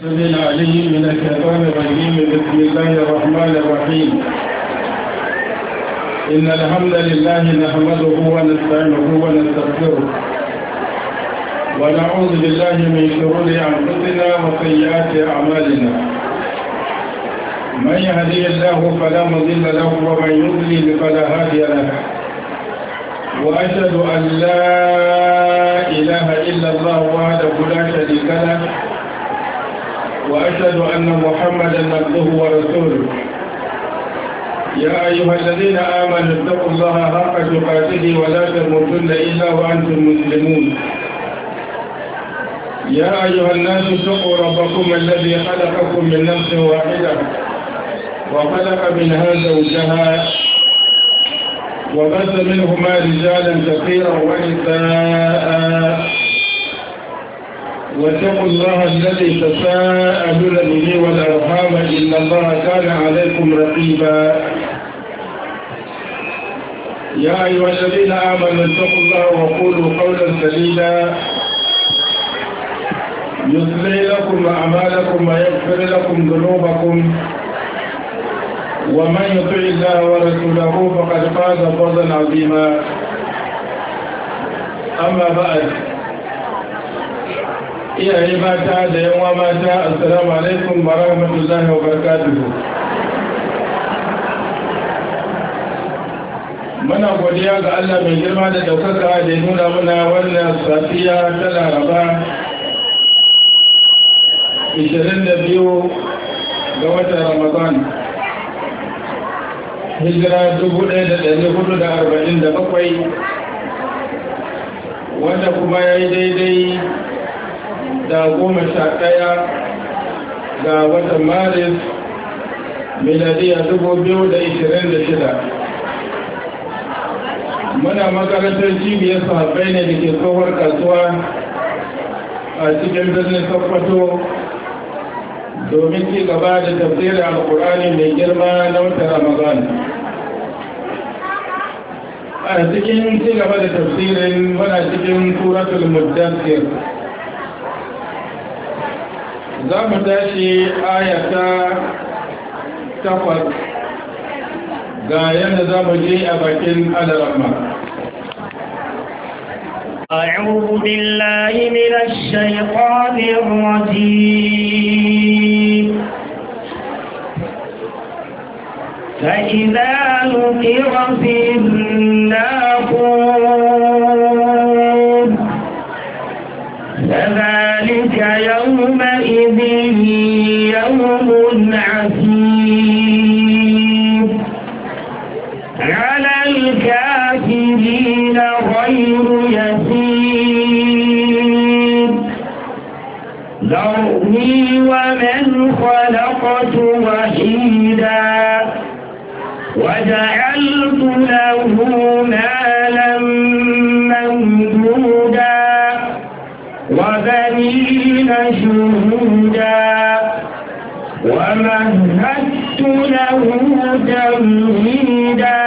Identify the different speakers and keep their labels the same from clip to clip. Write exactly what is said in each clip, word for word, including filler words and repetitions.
Speaker 1: من عليه من الشيطان الرجيم. بسم الله الرحمن الرحيم. إن الحمد لله نحمده ونستعينه ونستغفره ونعوذ بالله من شرور أنفسنا وسيئات أعمالنا. من يهدي الله فلا مضل له ومن يضلل فلا هادي له. وأشهد أن لا إله إلا الله وحده لا شريك له وأشهد أن محمدا عبده ورسوله. يا أيها الذين آمنوا اتقوا الله حق تقاته ولا تموتن إلا وأنتم مسلمون. يا أيها الناس اتقوا ربكم الذي خلقكم من نفس واحدة وخلق منها زوجها وبث منهما رجالا كثيرا ونساء واتقوا الله الذي تساءلون به والأرحام إن الله كان عليكم رقيبا. يا أيها الذين آمنوا اتقوا الله وقولوا قولا سديدا يصلح لكم أعمالكم ويغفر لكم ذنوبكم ومن يطع الله ورسوله فقد فاز فوزا عظيما. أما بعد، iyaye mata da yawa mata, assalamu alaikum wa rahmatullahi wa barakatuhu. Muna godiya ga Allah mai girma da daukaka da ya nuna muna wannan safiya ta Laraba ishirin da biyu ga watan Ramadan, hijira dubu ɗaya da ɗari hudu da arba'in da bakwai, wanda kuma ya yi daidai da goma sha ɗaya ga watan Maris miladiya dubu biyu da ishirin da shida. Muna makarantar cibiyar sahabbai ne da ke tsohuwar kasuwa a cikin birnin Sokoto domin ci gaba da tafsirin Alƙur'ani mai girma na watan Ramadan. A cikin ci gaba da tafsirin muna cikin suratul Muddathir. za mu tashi ayata takwas ga yadda za mu je a bakin alarama.
Speaker 2: أعوذ بالله من الشيطان الرجيم. فإذا نقر في الناقور فذلك يومئذ يوم عسير على الكافرين غير يسير. ذرني ومن خلقت وحيدا وجعلت له مالا ممدودا وبنين شهودا ومهدت له تمهيدا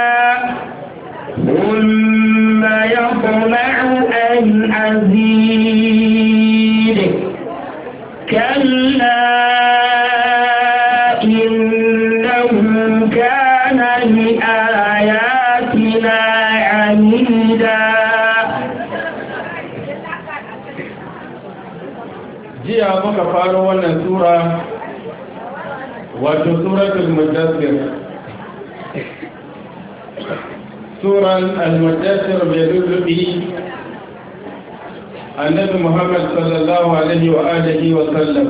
Speaker 2: ثم يطمع أن أزيد كلا إنه كان لآياتنا عنيدا.
Speaker 1: jiya muka faro wannan sura, wato suratul Muddathir. Suran al-Muddathir mai rububi annabi Muhammad sallallahu alaihi wa alihi wa sallam.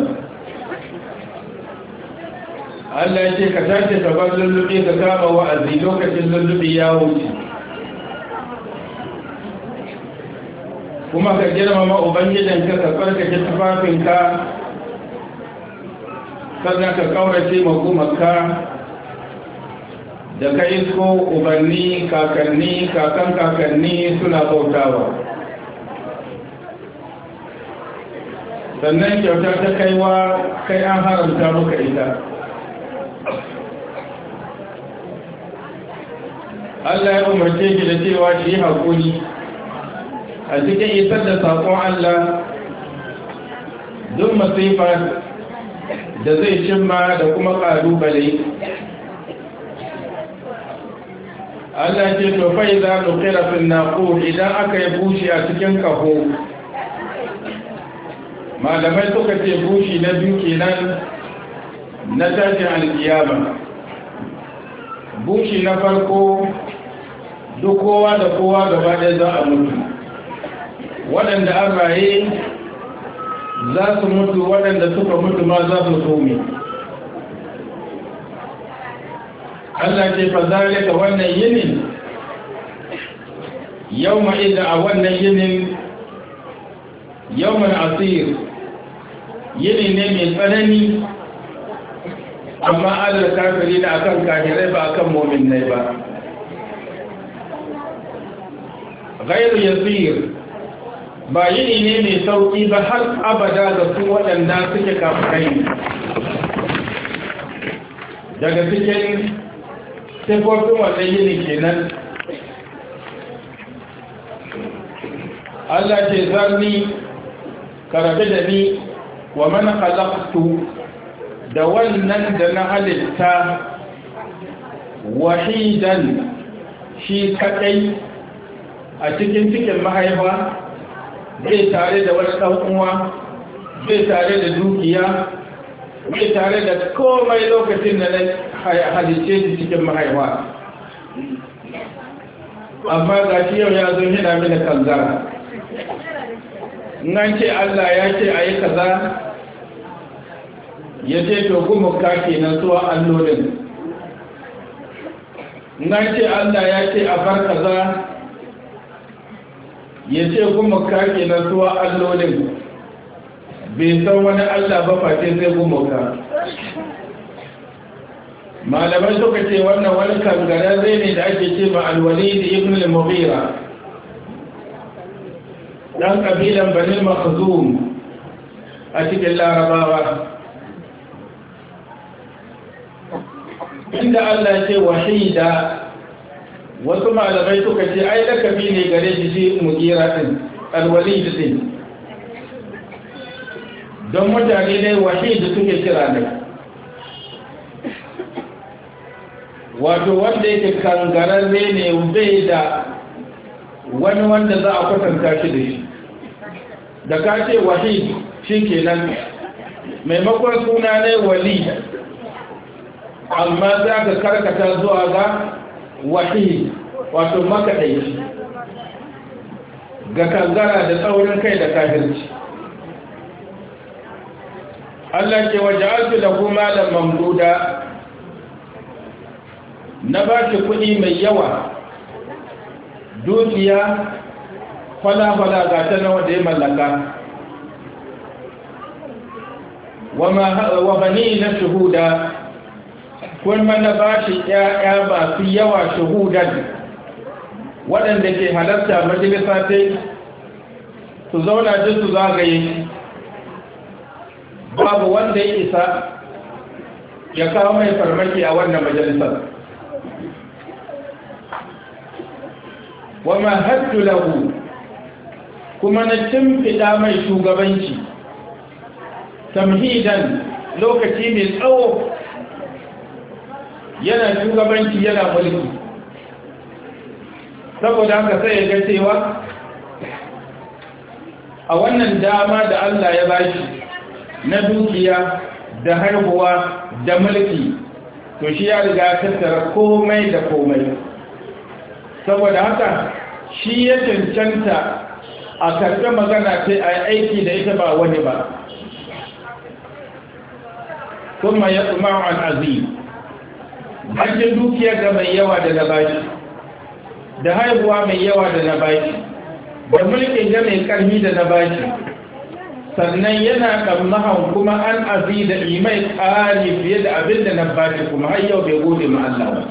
Speaker 1: Allah ya ce ka tashi ka bar lullubi ka kama wa'azi lokacin lullubi ya wuce, kuma ka girmama ubangijinka ka tsarkake tufafinka, sannan ka kaurace magumarka da ka isko ubanni kakanni kakan kakanni suna bautawa. Sannan kyauta ta kaiwa kai an haramta muka ita. Allah ya umarce ki da cewa shi haƙuri a cikin isar da saƙon Allah duk masifa da zai cimma da kuma ƙalubale. Allah ce to fa idza nuqira fil naqur, idan aka yi bushi a cikin kaho, malamai suka ce bushi na biyu kenan na tashin alkiyama. Bushi na farko duk kowa da kowa gaba ɗaya za a mutu, waɗanda an raye za su mutu, waɗanda suka mutu ma za su some. Allah ce fa zalika wannan yinin yawma idza a wannan yinin yawman asir, yini ne mai tsanani, amma Allah kafiri da akan kafirai ba akan mu'minai ba. Ghairu yasir, ba yini ne mai sauki ba har abada ga su waɗanda suke kafirai. Daga cikin sifofin wannan yini kenan Allah ce zarni karabe da ni wa man khalaqtu, da wannan da na halitta wahidan shi kadai a cikin cikin mahaifa, bai tare da wani ɗan uwa, bai tare da dukiya, bai tare da komai lokacin da na halice shi cikin mahaifa. Amma ga shi yau ya zo yana mini kanzara. Nan ce Allah ya ce a yi kaza, ya ce to gumuka kenan suwa allolin. Nan ce Allah ya ce a bar kaza, ya ce gumuka kenan suwa allolin. Bai san wani Allah ba face sai gumuka. Malamai suka ce wannan wani kangararre ne da ake ce ma Al-Walid ibn al-Mughira, dan kabilan Bani Makhzum a cikin Larabawa. Inda Allah ce wahida, wasu malamai suka ce ai lakabi ne gare shi shi Mughira din, Al-Walid din, don mutane ne wahid suke kira ne, wato wanda yake kangararre ne, bai da wani wanda za a kwatanta shi da shi. Da ka ce wahid shi kenan, maimakon suna ne wali, amma za ka karkata zuwa ga wahid, wato makaɗaici ga kangara da tsaurin kai da kafirci. Allah ke waje alfi da kuma da mamduda, na ba shi kuɗi mai yawa, dukiya fala-fala ga ta nawa da ya mallaka, wa bani na shuhuda, kuma na ba shi ‘ya'ya masu yawa shuhudan, waɗanda ke halarta majalisa ta su zauna duk su zagaye, babu wanda ya isa ya kawo mai farmaki a wannan majalisar. Wama haddu lahu, kuma na cimfida mai shugabanci tamhidan, lokaci mai tsawo yana shugabanci yana mulki. Saboda haka sai ya ga cewa a wannan dama da Allah ya bashi na dukiya da haihuwa da mulki, to shi ya riga tattara komai da komai. Saboda haka shi ya cancanta a karɓi magana sai a aiki da ita ba wani ba. Kuma ya tsumar al'azim, bakin dukiya ga mai yawa da na bashi, da haihuwa mai yawa da na bashi, da mulkin ga mai ƙarfi da na bashi, sannan yana ɗammahan kuma an azi da imai ƙari fiye da abin da na bashi, kuma har yau bai gode ma Allah ba.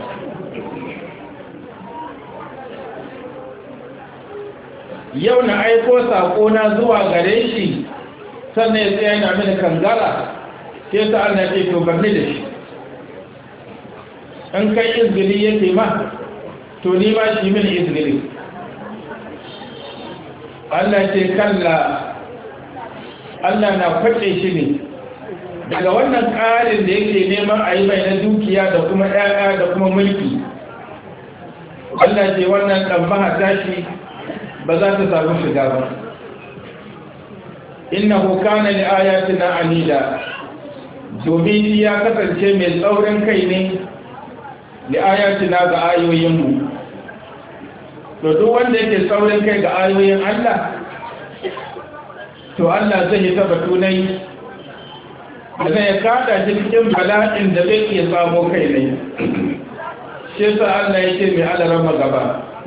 Speaker 1: Yau na aiko saƙona zuwa gare shi, sannan ya tsaye na mini kangara, sai ta Allah ce to barni da shi. In kai izgili yake ma, to ni ma shi mini izgili. Allah ce kalla, Allah na kwace shi ne, daga wannan ƙarin da yake neman a yi mai na dukiya da kuma ƴaƴa da kuma mulki, Allah ce wannan ɗan tashi ba za ta samu shiga ba. Innahu kana li ayatina anida, domin ya kasance mai tsaurin kai ne li ayatina ga ayoyinmu. To duk wanda yake tsaurin kai ga ayoyin Allah, to Allah zai yi taba tunai da zai kada shi cikin bala'in da zai iya samo kai ne. Shi sa Allah ya ce mai alarama gaba.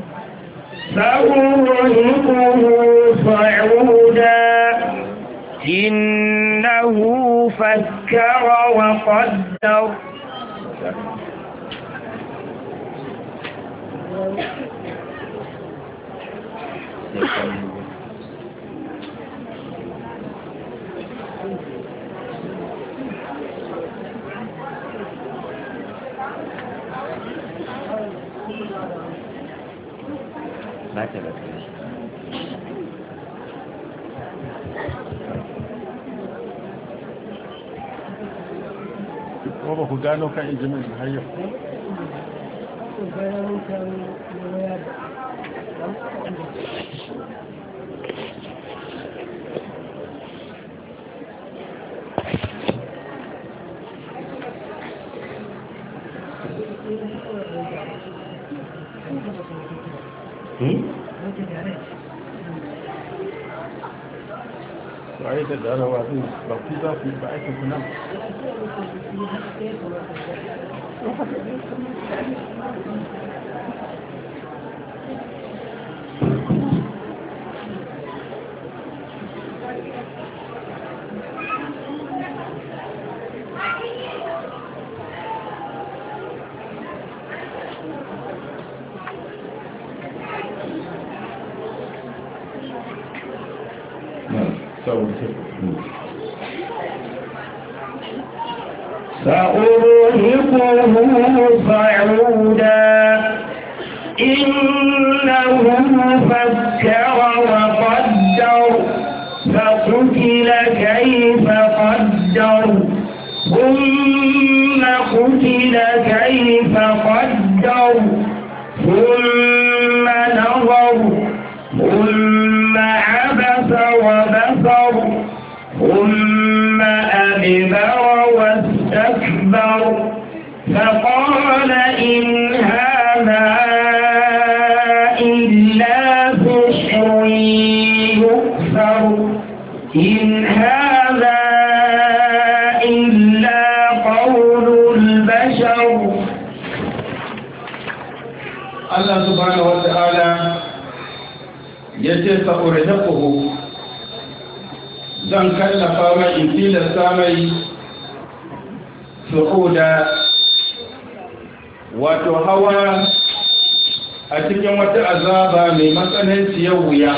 Speaker 2: سأرهقه صعودا إنه فكر وقدر
Speaker 3: ko ba ku gano kan injimin har yau ba da darawa zai ba ku za ku ba aikin ku nan
Speaker 2: سأرهقه صعودا إنه فكر وقدر فقتل كيف قدر ثم قتل كيف قدر ثم نظر ثم عبس وبصر ثم أدبر واستكبر فقال إن هذا إلا سحر يؤثر إن هذا إلا قول البشر.
Speaker 1: Allah subhanahu wa ta'ala yace sa'urhiquhu, zan kallafa mai in tilasta mai su'uda, wato hawa a cikin wata azaba mai matsananciyar wuya.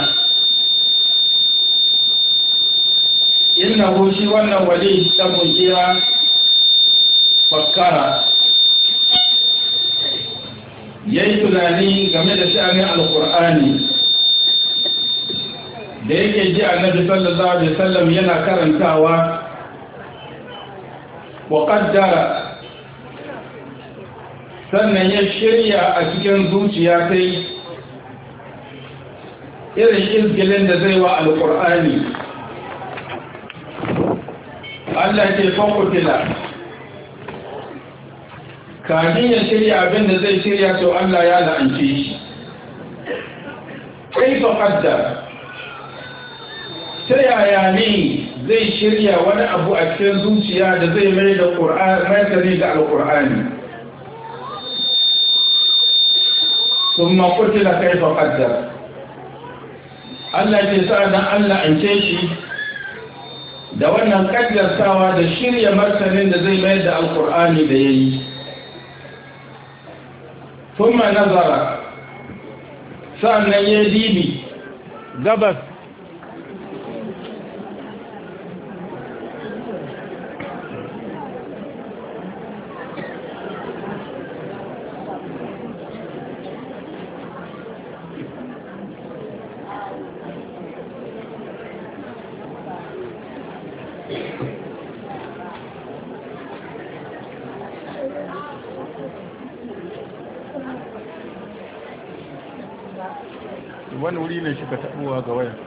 Speaker 1: Innahu shi wannan wali ta mujira fakkara, yayi tunani game da sha'anin alkur'ani da yake ji annabi sallallahu alaihi wasallam yana karantawa, wa qaddara, sannan ya shirya a cikin zuciya sai irin izgilin da zai wa alkur'ani. Allah ke fakutila, kafin ya shirya abin da zai shirya to Allah ya la'ance shi. Kai fa qaddara, ta yaya ne zai shirya wani abu a cikin zuciya da zai mai da martani ga alkur'ani? sun makutila kai fa qaddar, Allah ke sa dan Allah an ce shi da wannan kaddartawa da shirya martanin da zai mai da alkur'ani da yayi. Thumma nazara, sa'annan ya dibi gabas
Speaker 3: wani wuri ne shi ka taɓuwa ga waya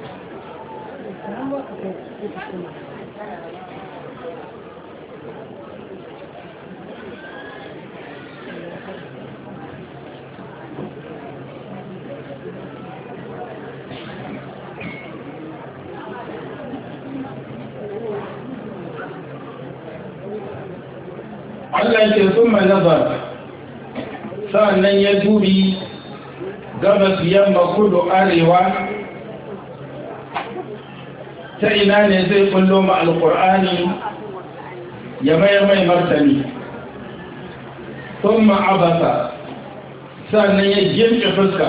Speaker 1: Allah ke sun nazar sa'annan ya dubi gabas yamma kudu arewa ta ina ne zai kullo ma alƙur'ani ya mai mai martani sun ma'abasa sa'annan ya gimce fuska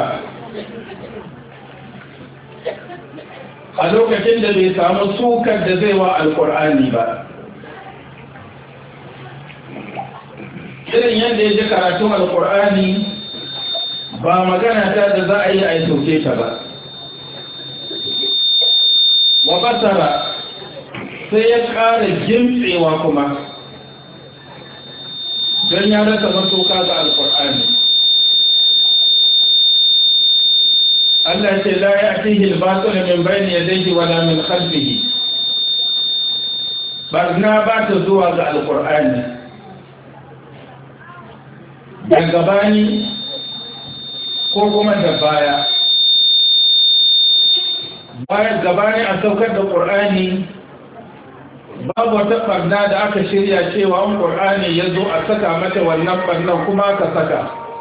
Speaker 1: a lokacin da bai samu sukar da zai wa alƙur'ani ba irin yadda ya ji karatun alkur'ani ba magana ta da za a yi a yi sauke ta ba wa basara sai ya ƙara jimtsewa kuma don ya rasa masuka ga alkur'ani Allah ce la ya fihi al-batil min bayni yadayhi wala min khalfihi barna ba ta zuwa ga alkur'ani da gabani ko kuma da baya bayan gabani a saukar da ƙur'ani babu wata ɓarna da aka shirya cewa an ƙur'ani ya zo a saka mata wannan ɓarnan kuma aka saka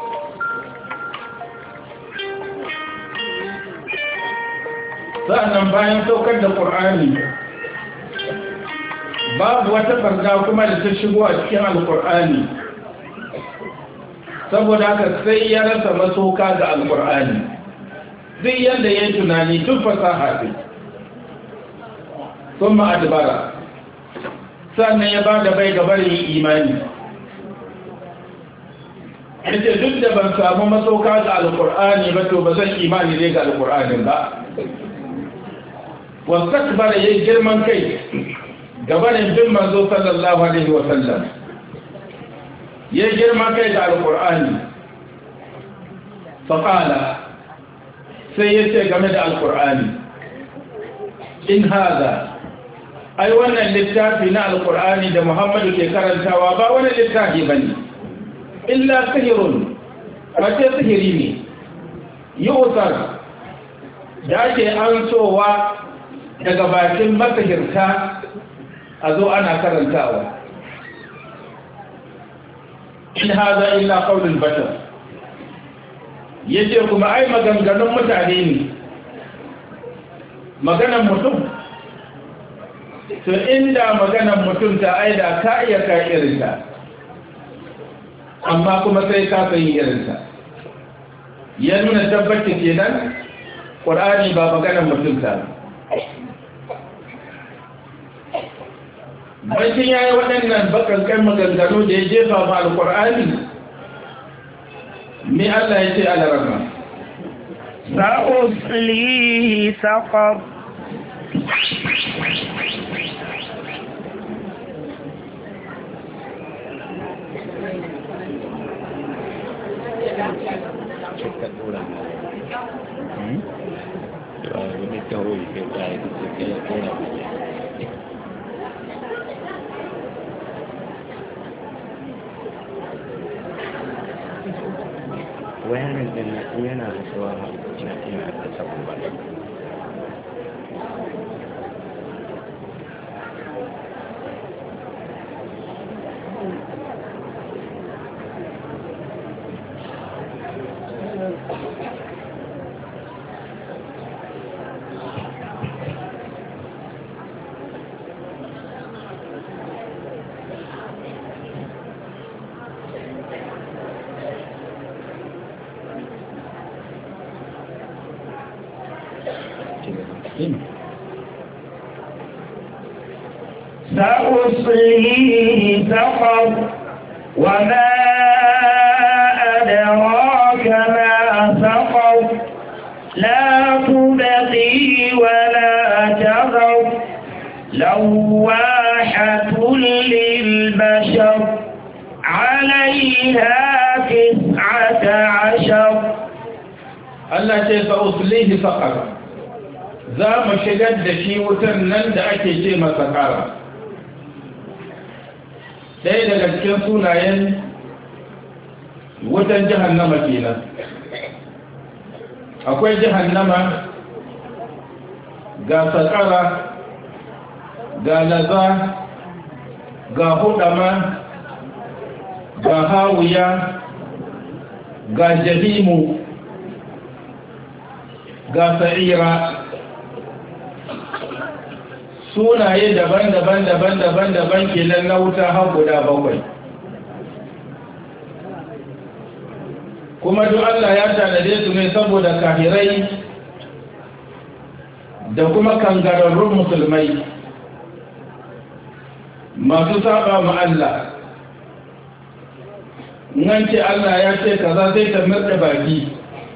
Speaker 1: sa'annan bayan saukar da ƙur'ani babu wata ɓarna kuma da ta shigo a cikin alƙur'ani saboda haka sai ya rasa masoka ga alkur'ani duk yadda ya yi tunani tun fasaha ce sun ma'adabara sannan ya ba da bai gabar yin imani yace duk da ban samu masoka ga alkur'ani ba to ba zan imani ne ga alkur'anin ba wasu takbara ya yi girman kai gabanin bin manzo sallallahu alaihi wasallam ya girma kai da alkur'ani faƙala sai ya ce game da alkur'ani in haza ai wannan littafi na alkur'ani da muhammadu ke karantawa ba wani littafi ba ne illa sihirun wace sihiri ne yi usar da ake an sowa daga bakin masahirta a zo ana karantawa in haza illa qaulul bashar yace kuma ai maganganun mutane ne maganan mutum to inda maganan mutum ta aida ka iya ka irinta amma kuma sai ka san irinta ya nuna tabbaci kenan qur'ani ba maganan mutum ta bakin ya yi waɗannan bakankan maganganu da ya jefa ma alƙur'ani ni Allah ya ce alarama
Speaker 2: sa'uslihi saqar
Speaker 4: wayanin din na yana da tsawa na ina da sabon ba
Speaker 2: سأصليه سقر وما أدراك ما سقر لا تبقي ولا تذر لواحة للبشر عليها تسعة عشر
Speaker 1: Allah ce sa uslihi saqar za mu shigar da shi wutan nan da ake ce masa ƙara. ɗaya daga cikin sunayen wutan jahannama kenan. Akwai jahannama ga saƙara ga laza ga hudama ga hawiya ga jahimu ga sa'ira, sunaye daban-daban daban-daban daban kenan na wuta har guda bakwai. Kuma duk Allah ya tanade su ne saboda kafirai da kuma kangararrun musulmai masu saba ma Allah. Nan ce Allah ya ce kaza sai ta murda baki,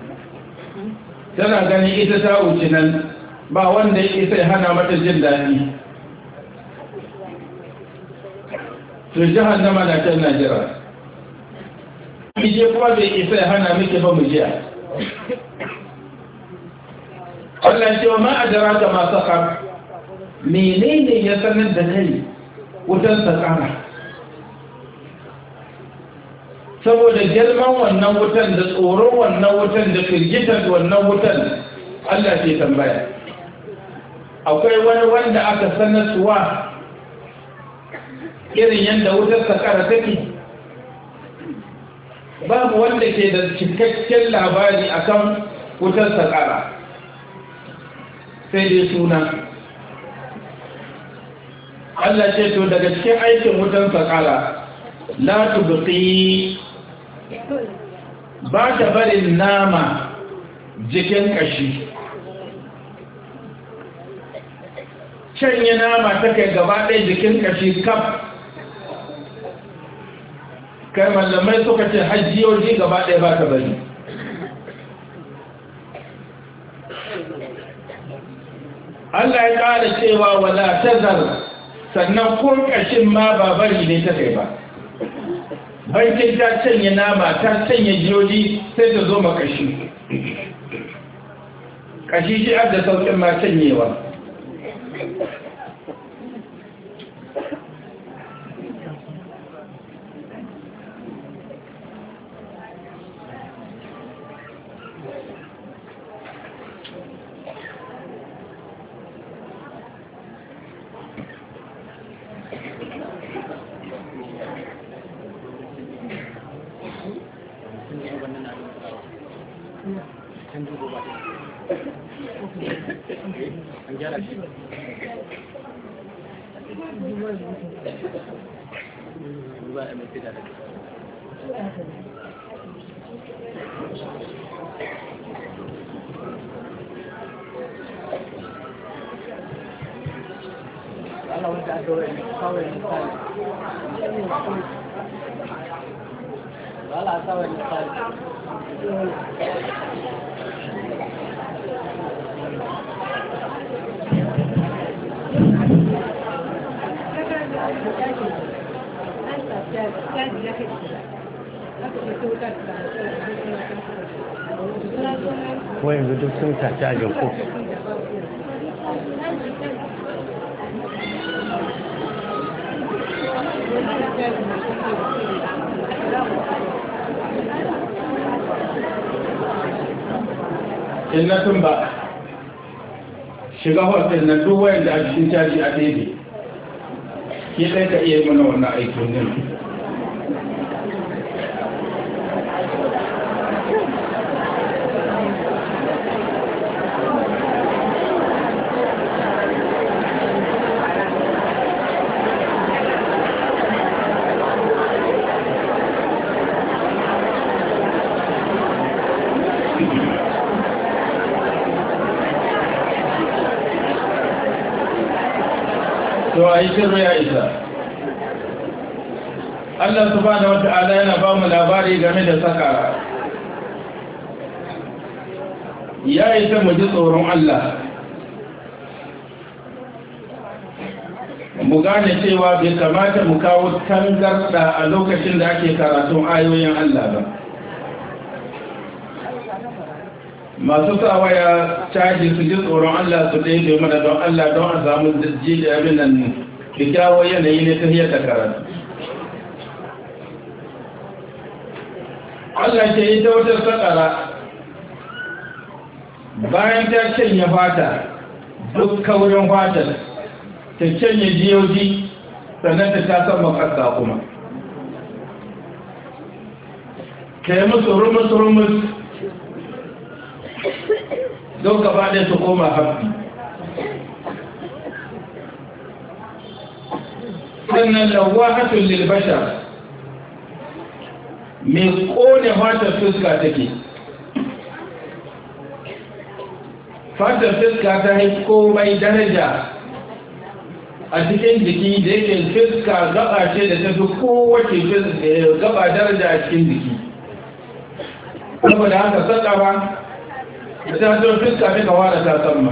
Speaker 1: tana ganin ita ta wuce nan, ba wanda ya isa hana mata jin daɗi. To jahannama na can Najira, ije kuma bai isa hana miki ba mu jiya. Allah ce wa ma adraka ma saqar, menene ya sanar da kai wutan sakara? Saboda girman wannan wutan da tsoron wannan wutan da firgitar wannan wutan, Allah ce tambaya. Akwai wani wanda aka sanar suwa irin yadda wutar sakara take? Babu wanda ke da cikakken labari akan wutar sakara, sai dai suna. Allah ce to daga cikin aikin wutar sakara, la tubqi, ba ta barin nama jikin kashi, canye nama ta kai gaba ɗaya jikin kashi kaf. Kai mallamai suka ce hajjiyoji gaba ɗaya ba ta bari. Allah ya ƙara cewa wala tazar, sannan kun kashin ma ba bari ne ta kai ba. Bankin ta canye nama ta canye jiyoji sai ta zo makashi. Kashi shi da saukin ma canyewa.
Speaker 4: ko yanzu duk sun sa cajin ko
Speaker 1: in na tun ba shiga hotel na duk wayan da a cikin caji a daidai ke ɗai ka iya mana wannan aikin nan. To a yi shirya ya isa. Allah subhanahu wata'ala yana ba mu labari game da sakara. Ya isa mu ji tsoron Allah. Mu gane cewa bai kamata mu kawo tangarda a lokacin da ake karatun ayoyin Allah ba. masu sa waya caji su ji tsoron Allah su daidai mana don Allah don a samu ji da abin nan kyakkyawar yanayi ne ta hiyar da karatu. Allah ke yi ta wata sakara bayan ta canye fata duk kaurin fatar ta canye jiyoji sannan ta ta sama ƙasa kuma ta yi musu rumus-rumus don gaba ɗaya su koma hafi. sannan lawahatun lilbasha mai ƙone fatar fuska take fatar fuska ta yi komai daraja a cikin jiki da yake fuska gaba ce da ta fi kowace gaba daraja a cikin jiki saboda haka sakawa da ta zo fuska ta kawara ta samma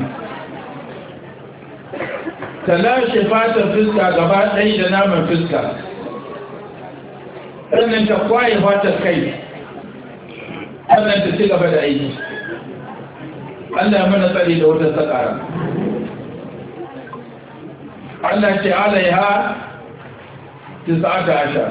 Speaker 1: ta lashe fatar fuska gaba ɗaya da naman fuska sannan ta kwaye fatar kai sannan ta ci gaba da aiki. Allah mana tsari da wata sakara. Allah ce alaiha tis'ata ashar.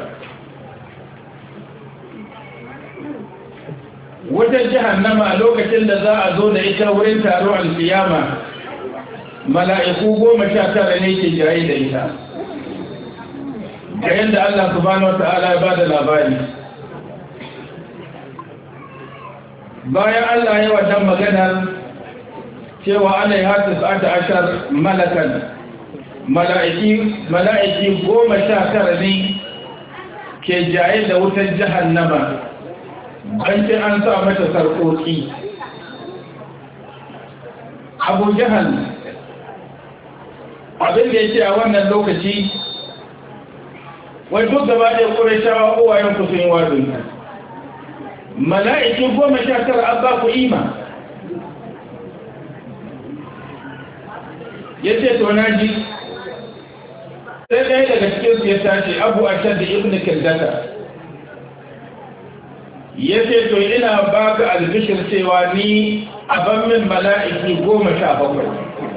Speaker 1: Wata jahannama a lokacin da za a zo da ita wurin taro alkiyama mala'iku goma sha tara ne ke jaye da ita. Ga yadda Allah subhanahu wa ta'ala ya bada labari. Bayan Allah ya wajen maganar cewa ana yi hatis ata ashar malakan mala'iki goma sha tara ne ke jaye da wutar jahannama an ce an sa mata sarƙoƙi. Abu Jahal abin da ya ce a wannan lokaci wai duk gaba ɗaya ƙurashawa uwayen ku sun yi wadon mala'iki goma sha tara an ba ku ima. Ya ce to na ji sai ɗaya daga cikinsu ya tashi abu a shan da ibn kildata ya ce to ina ba ka albishir cewa ni a ban min mala'iki goma sha bakwai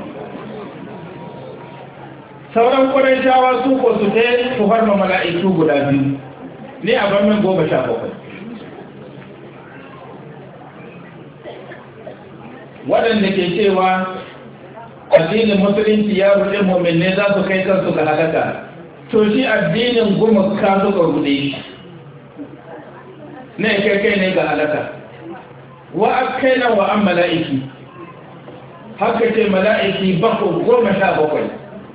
Speaker 1: sauran ƙwarai shawa su ko su ta su harma mala'iku guda biyu ni a ban min goma sha bakwai waɗanda ke cewa addinin musulunci ya ruɗe mummune za su kai kansu ga halaka to shi addinin gumaka suka ruɗe shi ne kai kai ne ga halaka wa akai nan wa an mala'iki haka ce mala'iki bakwai goma sha bakwai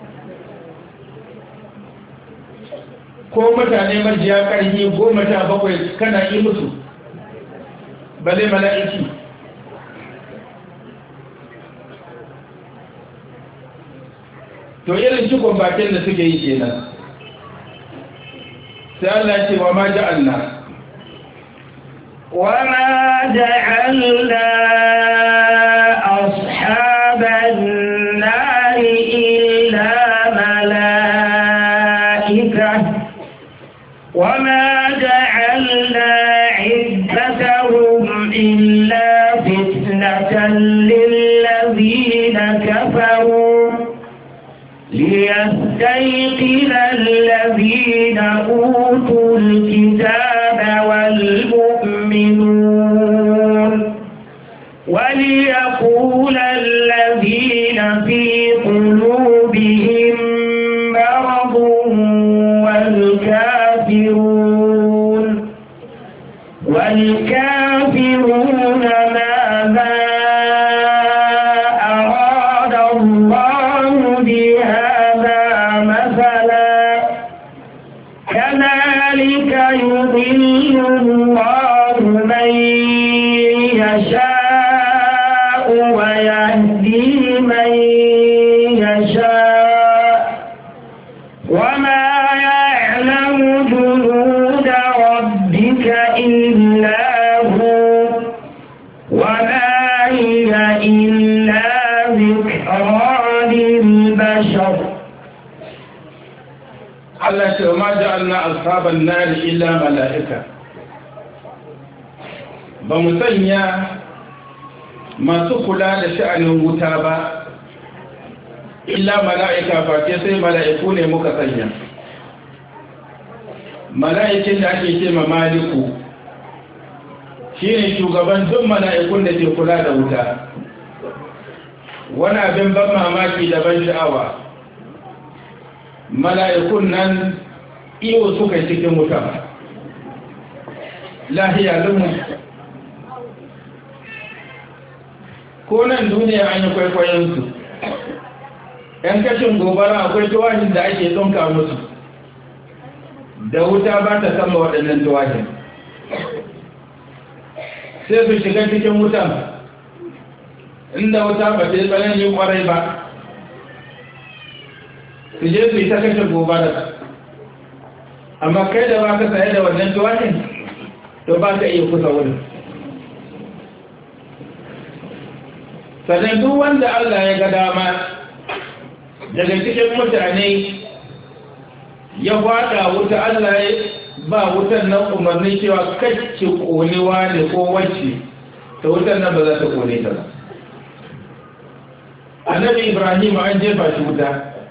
Speaker 1: ko mutane majiya ƙarfi goma sha bakwai kana yi musu bale mala'iki. To irin cikon bakin da suke yi kenan sai Allah ce wa ma ja'alna
Speaker 2: wa ma ja'alna ashaban nari illa malaika wa ma ja'alna iddatahum illa fitnatan lil ladina kafaru ليستيقن الذين أوتوا الكتاب والمؤمنون وليقول الذين في قلوبهم مرض والكافرون والكافرون ماذا ashaban nari illa mala'ika ba mu sanya
Speaker 1: masu kula da sha'anin wuta ba illa mala'ika face sai mala'iku ne muka sanya. Mala'ikin da ake ce ma Maliku shi ne shugaban duk mala'ikun da ke kula da wuta. Wani abin ban mamaki da ban sha'awa, mala'ikun nan iyo suka cikin wuta lahiya lumu. Ko nan duniya an yi kwaikwayonsu, ‘yan kashin gobara akwai tuwahin da ake tsonka musu, da wuta ba ta sama waɗannan tuwahin, sai su shiga cikin wutan, inda wuta ba ta yi tsanani kwarai ba, su je su yi ta kashe gobara. Amma kai da ba ka saye da wannan tuwahin, to ba ka iya kusa wurin. Sannan duk wanda Allah ya ga dama daga cikin mutane ya fada wuta, Allah ya ba wutan nan umarni cewa kacce konewa ne ko wacce, ta wutan nan ba za ta kone ta ba. Annabi Ibrahim an jefa shi wuta,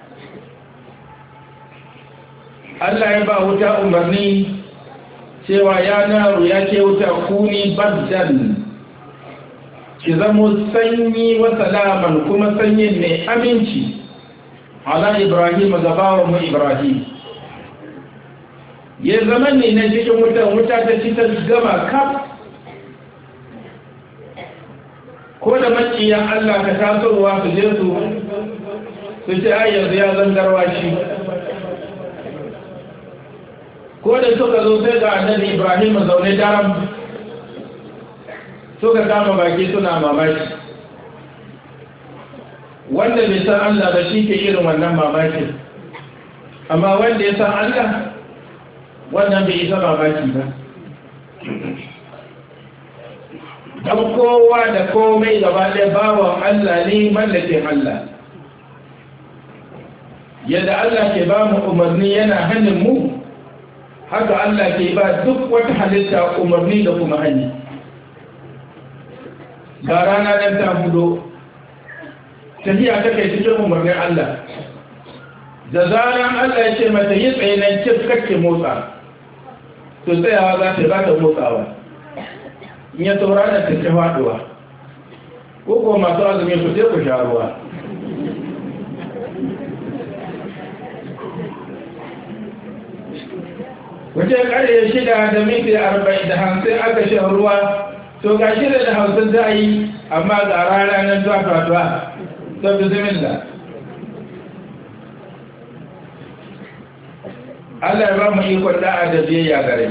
Speaker 1: Allah ya ba wuta umarni cewa ya naru ya ce wuta kuni baddan, ki zamo sanyi wa salaman kuma sanyin mai aminci ala Ibrahim gabawa mu Ibrahim. Ya zama ne na cikin wuta wuta ta ci ta gama kaf, ko da makiyan Allah ka tasowa su je su su ce ai yanzu ya zangarwa shi, ko da suka zo sai ga annabi Ibrahim zaune daram, suka kama baki suna mamaki. Wanda bai san Allah ba shi ke irin wannan mamakin, amma wanda ya san Allah wannan bai isa mamaki ba. Don kowa da komai gaba ɗaya bawan Allah ne, mallakin Allah. Yadda Allah ke ba mu umarni yana hannun mu, haka Allah ke ba duk wata halitta umarni da kuma hanyi. Ga rana ɗan ta hudo, tafiya ta kai cikin umarnin Allah. Da zaran Allah ya ce mata yi tsaye nan cif kake motsa, to tsayawa za ta ba ta motsawa. In ya saura da ta ce faɗuwa, ko ko masu azumi ku sai ku sha ruwa. Wace ƙarye shida da minti arba'in da hamsin aka shan ruwa, to ga shida da hamsin za a yi, amma ga rana nan zuwa fatuwa, to bismillah. Allah ya ba mu ikon da'a da biyayya gare.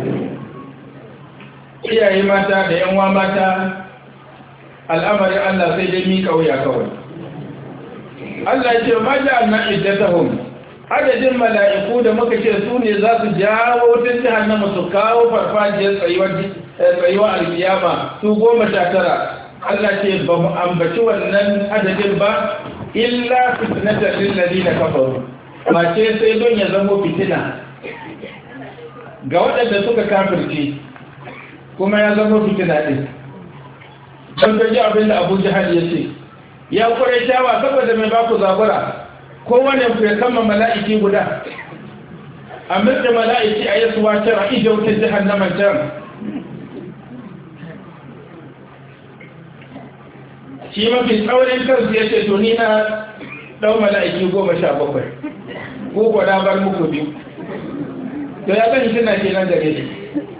Speaker 1: Iyaye mata da yanwa mata, al'amarin Allah sai dai miƙa wuya kawai. Allah ya ce ma ja'alna iddatahum, adadin mala'iku da muka ce su ne za su jawo ta jahannama su kawo farfajiyar tsayuwa alkiyama su goma sha tara. Allah ce ba mu ambaci wannan adadin ba illa fitnatar lillazi na kafaru, mace sai don ya zamo fitina ga waɗanda suka kafirce, kuma ya zamo fitina ɗin. Don gaji abinda Abu Jahal ya ce, ya kure shawa saboda mai baku zabura, kowane ku ya kama mala'iki guda, a mirka mala'iki a yasu wacan a ije wutar jahannaman can. Shi mafi tsaurin kansu ya ce, to ni na ɗau mala'iki goma sha bakwai, ko gwada bar muku biyu. To ya zan shi na ke nan gare shi.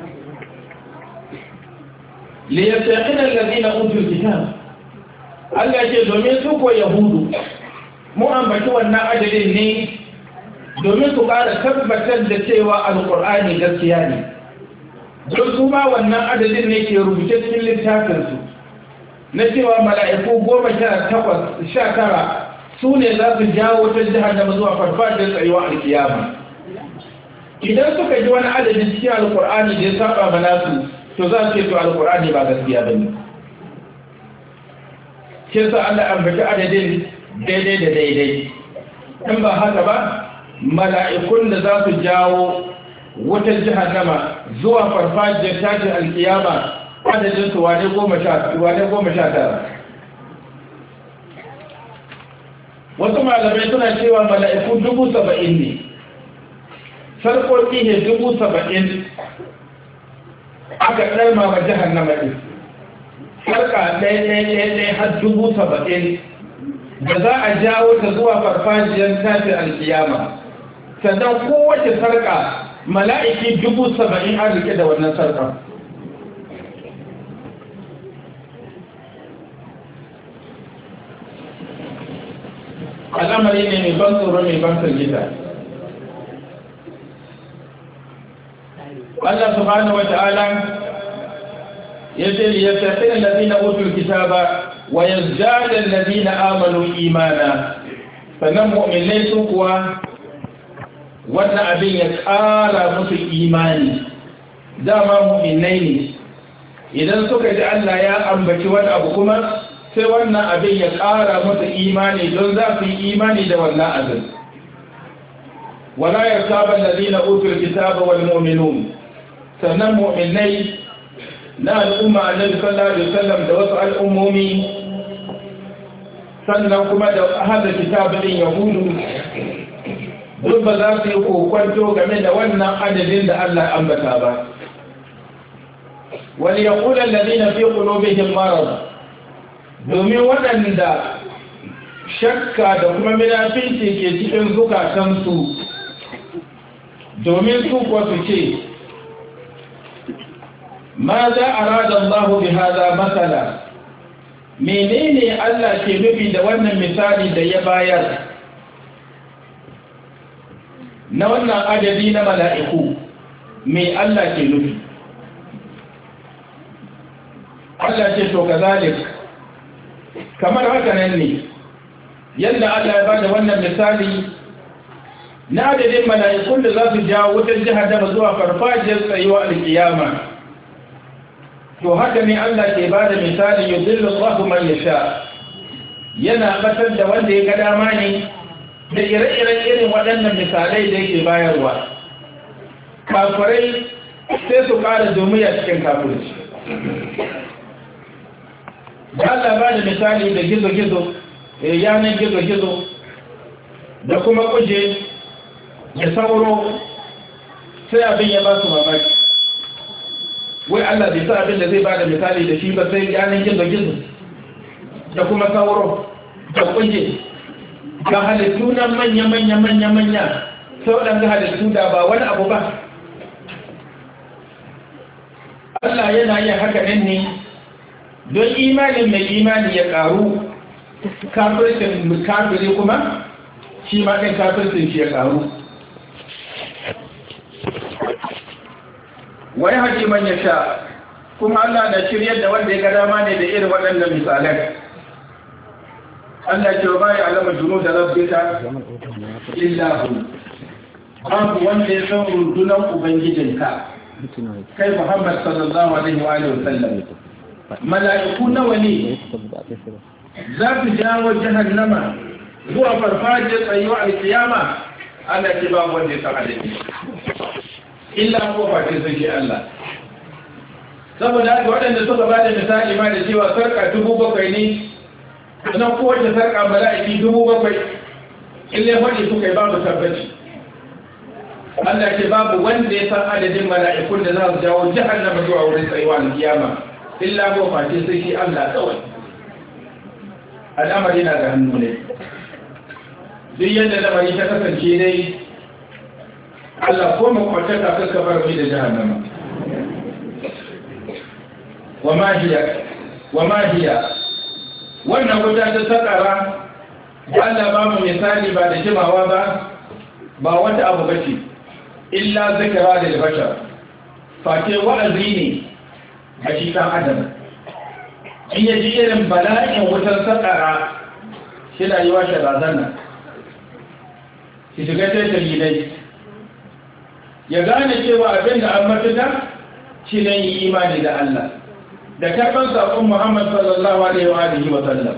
Speaker 1: Liyasaƙin allazi na utul kitab, Allah ce domin su ko Yahudu, mu ambaci wannan adadin ne domin su ƙara tabbatar da cewa alƙur'ani gaskiya ne. Don su ma wannan adadin ne ke rubuce cikin littafinsu na cewa mala'iku goma sha tara su ne za su jawo ta jihannama zuwa farfajiyar tsayuwa alkiyama. Idan suka ji wani adadin cikin alƙur'ani da ya saba mana su, to za su ce to alƙur'ani ba gaskiya ba ne. Shi sa Allah ambaci adadin daidai da daidai. In ba haka ba, mala'ikun da za su jawo wutar jihannama zuwa farfajiyar tashin alkiyama adadin su wane goma sha tara. Wasu malamai suna cewa mala'iku dubu saba'in ne, sarƙoƙi ne dubu saba'in aka ɗarma wa jahannama ɗin, sarƙa ɗaya-ɗaya har dubu saba'in da za a jawo ta zuwa farfajiyar tashin alkiyama. Sannan kowace sarƙa mala'iki dubu saba'in an rike da wannan sarƙa. Al'amari ne mai ban tsoro mai ban firgita. Allah subhanahu wa ta'ala ya ce liyattaqina alladhina utul kitaba wa yazdada alladhina amanu imana. Sannan mu'minai su kuwa wannan abin ya ƙara musu imani. Dama mu'minai ne idan suka ji Allah ya ambaci wani abu kuma sai wannan abin ya ƙara musu imani don za su yi imani da wannan abin. Wala yartaba alladhina utul kitaba wal mu'minun. Sannan mu'minai na al'umma annabi sallallahu alaihi wasallam da wasu al'ummomi, sannan kuma da ahlul kitab din yahudu, duk ba za su yi kokwanto game da wannan adadin da Allah ya ambata ba. Wal yaqulu alladhina fi qulubihim marad, domin waɗanda shakka da kuma munafinci ke cikin zukatansu, domin su kuwa su ce ma za a rada Allah bi hada matsala, menene Allah ke nufi da wannan misali da ya bayar na wannan adadi na mala'iku, me Allah ke nufi? Allah ce to kazalik, kamar haka nan ne yadda Allah ya bada wannan misali na adadin mala'ikun da za su jawo wutar jahannama zuwa farfajiyar tsayuwa alkiyama, to haka ne Allah ke bada misali yudillu Allahu man yasha, yana batar da wanda ya ga dama ne da ire-iren irin waɗannan misalai da yake bayarwa. Kafirai sai su ƙara domiya cikin kafirci. Allah ba da misali da gizo-gizo, yanar gizo-gizo da kuma kuje da sauro, sai abin ya ba su mamaki. Wai Allah bai sa abin da zai ba da misali da shi ba sai yanar gizo-gizo da kuma sauro da kuje. Ga halittu nan manya-manya-manya-manya, sau ɗan ga halittu da ba wani abu ba. Allah yana yin haka nan ne don imanin mai imani ya ƙaru, kafircin kafiri kuma shi ma ɗin kafircin shi ya ƙaru. Wani haƙi man ya sha, kuma Allah na shiryar da wanda ya ga dama ne da irin waɗannan misalan. Allah ce wa ba ya alama junu da rabbika illa hu, babu wanda ya san rundunar ubangijinka kai Muhammad sallallahu alaihi wa sallam. Mala'iku nawa ne za su jawo jahannama zuwa farfajiyar tsayuwa alkiyama? Allah ce babu wanda ya san adadi illa ko face sai shi Allah. Saboda haka waɗanda suka ba da misali ma da cewa sarƙa dubu bakwai ne, sannan kowace sarƙa mala'iki dubu bakwai, ille faɗi suka yi babu tabbaci. Allah ce babu wanda ya san adadin mala'ikun da za su jawo jahannama zuwa wurin tsayuwa alkiyama illa ko face sai shi Allah kawai. Al'amari na da hannu ne. Duk yadda lamari ta kasance dai, Allah ko makwataka suka bar mai da jahannama. Wa ma hiya, wa ma hiya, wannan wuta ta sakara, da Allah ba mu misali ba da jimawa ba, ba wata abu bace, illa zikra lil bashar. Face wa'azi ne a shi ɗan adam. In ya ji irin bala'in wutar sakara, shi na yi washe razana. Ki shiga ta dalilai. Ya gane cewa abin da an mafita shi ne yi imani da Allah. Da karɓar saƙon Muhammad sallallahu alaihi wa sallam.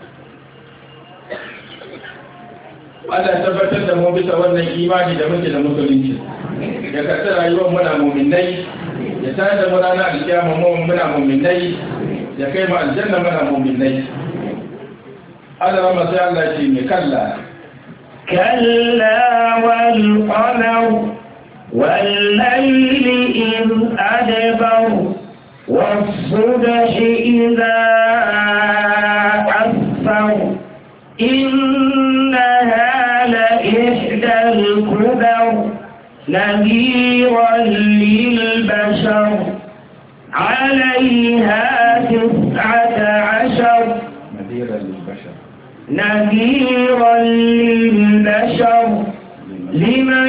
Speaker 1: Allah tabbatar da mu bisa wannan imani da muke da musulunci. Ya karɓi rayuwar muna mu'minai ya tare da murana alkiyama mu muna mu'minai ya kai mu aljanna muna mu'minai Allah ma sai Allah ce mai kalla
Speaker 2: kalla wal qamar wal layli id adbar was subhi idha asfar innaha la ihda al kubar نذيرا للبشر عليها تسعة عشر
Speaker 1: نذيرا للبشر
Speaker 2: نذيرا للبشر لمن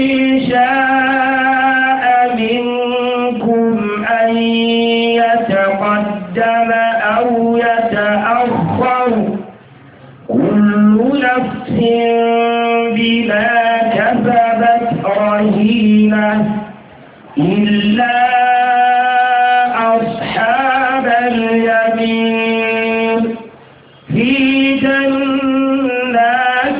Speaker 2: شاء منكم أن يتقدم أو يتأخر كل نفس بما كسبت رهينة إلا أصحاب اليمين في جنات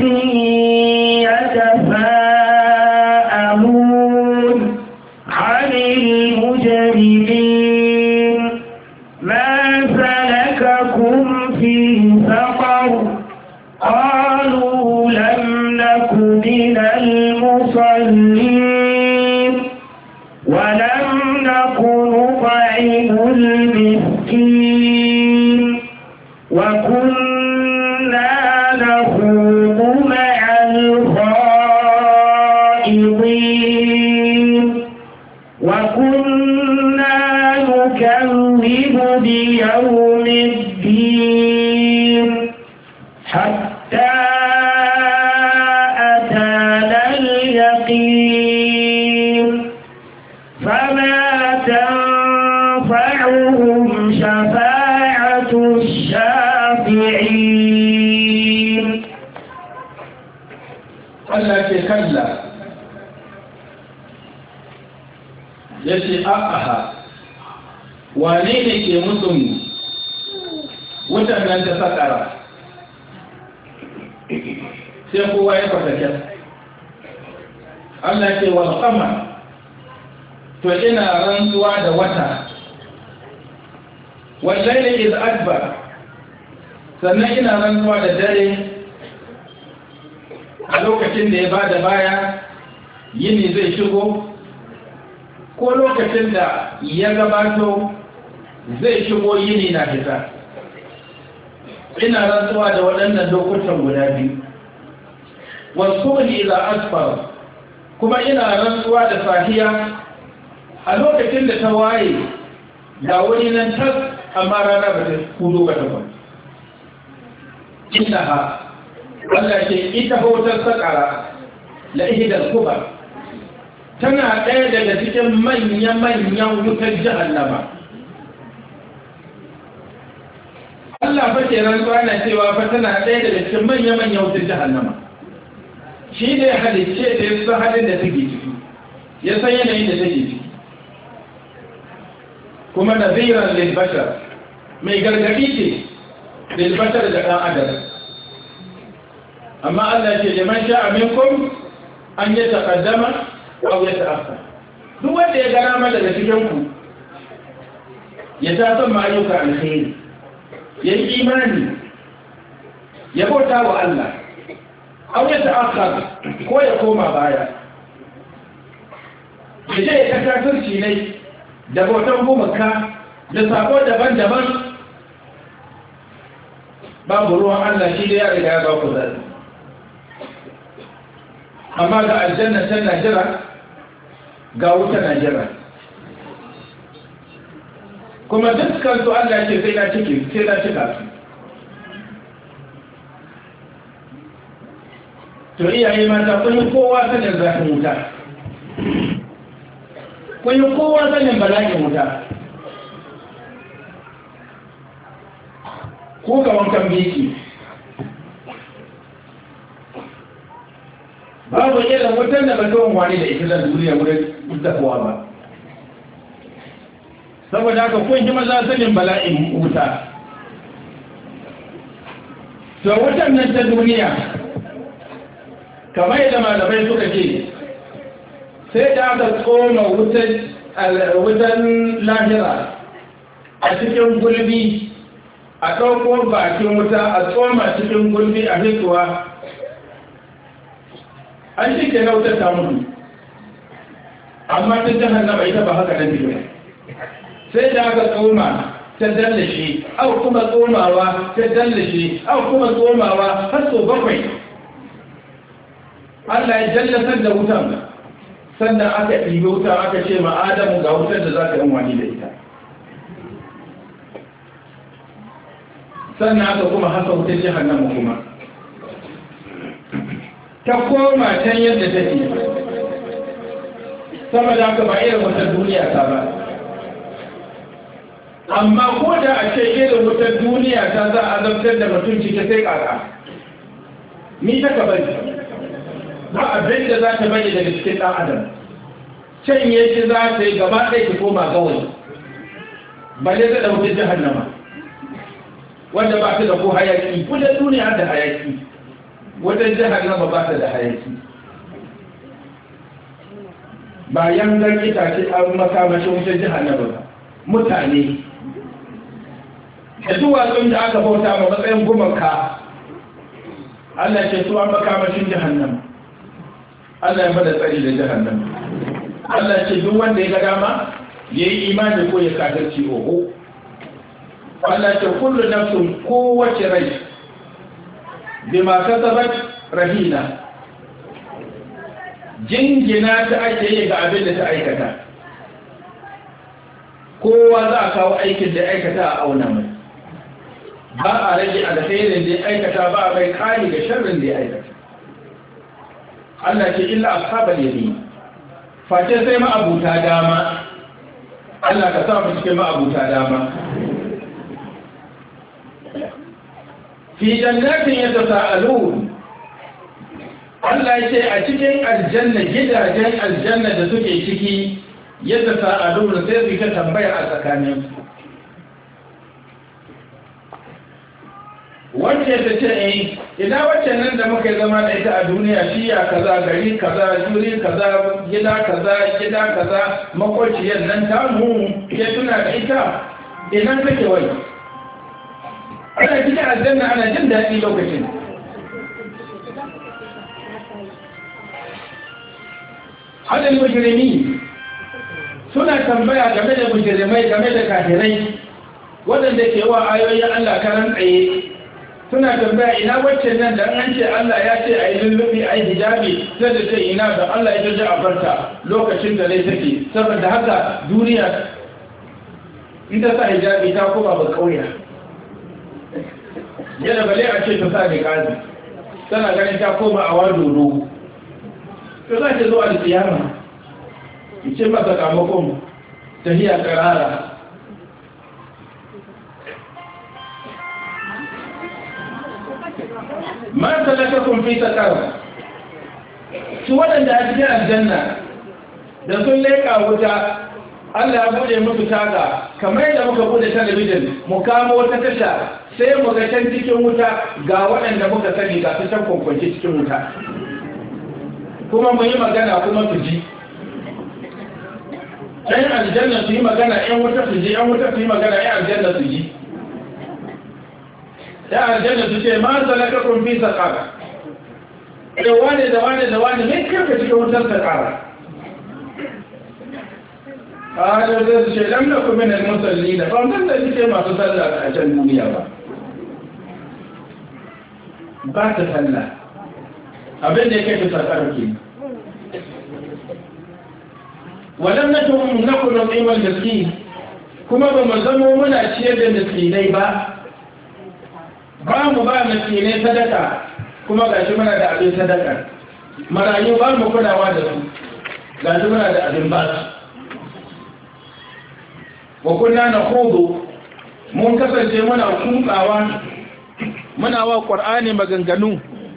Speaker 2: يتساءلون عن المجرمين ما سلككم في سقر قالوا لم نك من المصلين ولم نك نطعم المسكين وكنا نخوض مع الخائضين وكنا نكذب بيوم الدين حتى أتانا اليقين فما تنفعهم شفاعة الشافعين
Speaker 1: Allah ce kalla ya ce a'aha wane ne ke mutum wutan nan ta sakara sai kowa ya fasake Allah ce wal qamar to ina rantsuwa da wata wal layli iz adbar sannan ina rantsuwa da dare a lokacin da ya bada baya yini zai shigo ko lokacin da ya gabato zai shigo yini na fita ina rantsuwa da waɗannan lokutan guda biyu wasu ne za asfar kuma ina rantsuwa da safiya a lokacin da ta waye da wani nan tas amma rana ba ta kudo ba ta ba inna ha Allah ce ita bautar sakara la ihdal kubar tana ɗaya daga cikin manya-manyan wutar jahannama Allah fa ke rantsuwa na cewa fa tana ɗaya daga cikin manya-manyan wutar jahannama shi ne halicce da ya san halin da take ciki ya san yanayin da take ciki kuma naziran lil bashar mai gargadi ce lil bashar da ɗan adam amma Allah ce liman sha'a minkum an yi taqaddama aw ya ta'akhkhar duk wanda ya gana ma daga cikin ku ya ta san ma ayyuka alkhairi ya yi imani ya bauta wa Allah aw ya ta'akhkhar ko ya koma baya ya je ya kasarci ne da bautan gumaka da sako daban-daban babu ruwan Allah shi da ya riga ya ba ku zaɓi amma ga aljanna can Najira ga wuta Najira kuma dukkan su Allah ce sai na ciki sai na cika su to iyaye mata kun yi kowa sanin zafin wuta kun yi kowa sanin bala'in wuta ko ga wankan biki babu irin wutar da ba zuwan wani da ita da duniya wurin dafuwa ba saboda haka kun ji maza sanin bala'in wuta to wutar nan ta duniya kamar yadda malamai suka ce sai da aka tsoma wutar wutan lahira a cikin gulbi a ɗauko bakin wuta a tsoma cikin gulbi a hituwa an shi ke nautar ta mutu amma ta jahannama ita ba haka nan biyu sai da aka tsoma ta dallashe au kuma tsomawa ta dallashe au kuma tsomawa har so bakwai Allah ya jallasar da wutan sannan aka ɗibi wuta aka ce ma Adamu ga wutar da za ka yi wani da ita sannan aka kuma haka wutar jahannama kuma ta koma can yadda take sama da aka ba irin wutar duniya ta ba amma ko da a ce irin wutar duniya ta za a azabtar da mutum cike sai kaka ni ta ka bari ba abin da za ta bari daga cikin ɗan adam canye shi za ta yi gaba ɗaya ki koma gawai ba ne da wutar jahannama wanda ba ta da ko hayaki wutar duniya da hayaki wutar jahannama ba ta da hayaki ba yangan itace an makamashin wutar jahannama ba mutane da duwatsun da aka bauta ma matsayin gumanka Allah ce su an makamashin jahannama Allah ya bada tsari da jahannama Allah ce duk wanda ya ga dama ya yi imani ko ya kafirci oho Allah ce kullu nafsun kowace rai bima kasabat rahina jingina ta ake yi ga abin da ta aikata kowa za a kawo aikin da aikata a auna mai ba a rage alkhairin da ya aikata ba a mai kari da sharrin da ya aikata Allah ce illa ashabal yamin face sai ma'abuta dama Allah ka sa mu cikin ma'abuta dama fi jannatin yatasaalun Allah ya ce a cikin aljanna gidajen aljanna da suke ciki yatasaalun sai su ta tambaya a tsakaninsu wacce ta ce eh ina wacce nan da muka zama da ita a duniya shiya kaza gari kaza juri kaza gida kaza gida kaza makwaciyar nan tamu ke tuna da ita ina take wai ana cikin aljanna ana jin daɗi lokacin hadin mujrimi suna tambaya game da mujrimai game da kafirai waɗanda ke wa ayoyin Allah karan tsaye suna tambaya ina wacce nan da an ce Allah ya ce a yi lullubi a yi hijabi sai da ce ina da Allah ya jaje a farta lokacin da rai take saboda haka duniya in ta sa hijabi ta kuma ba kauya yana bale a ce ta sa da kazi tana ganin ta koma a wadodo ta za ta zo alkiyama ki ce masa kamakon tahiya karara ma salakakum fi saqar su wadanda a cikin aljanna da sun leka wuta Allah ya bude musu taga kamar yadda muka bude talabijin mu kamo wata tasha sai mu ga can cikin wuta ga waɗanda muka sani ga su can kwankwanci cikin wuta kuma mu yi magana kuma su ji ɗan aljanna su yi magana ɗan wuta su ji ɗan wuta su yi magana ɗan aljanna su ji ya aljanna su ce ma zalaka kun fi saqara da wani da wani da wani ne kirka cikin wutar saqara qala zai su ce lam nakum min al-musallin fa mun da suke masu sallah a can duniya ba ba ta sallah abin da yake ta saqara ke walam nakum nakun qimal miskin kuma ba mu zamo muna ciyar da miskinai ba ba mu ba miskinai sadaka kuma gashi muna da abin sadaka marayu ba mu kulawa da su gashi muna da abin ba su wa kunna nakhudu mun kasance muna kutsawa muna wa qur'ani maganganu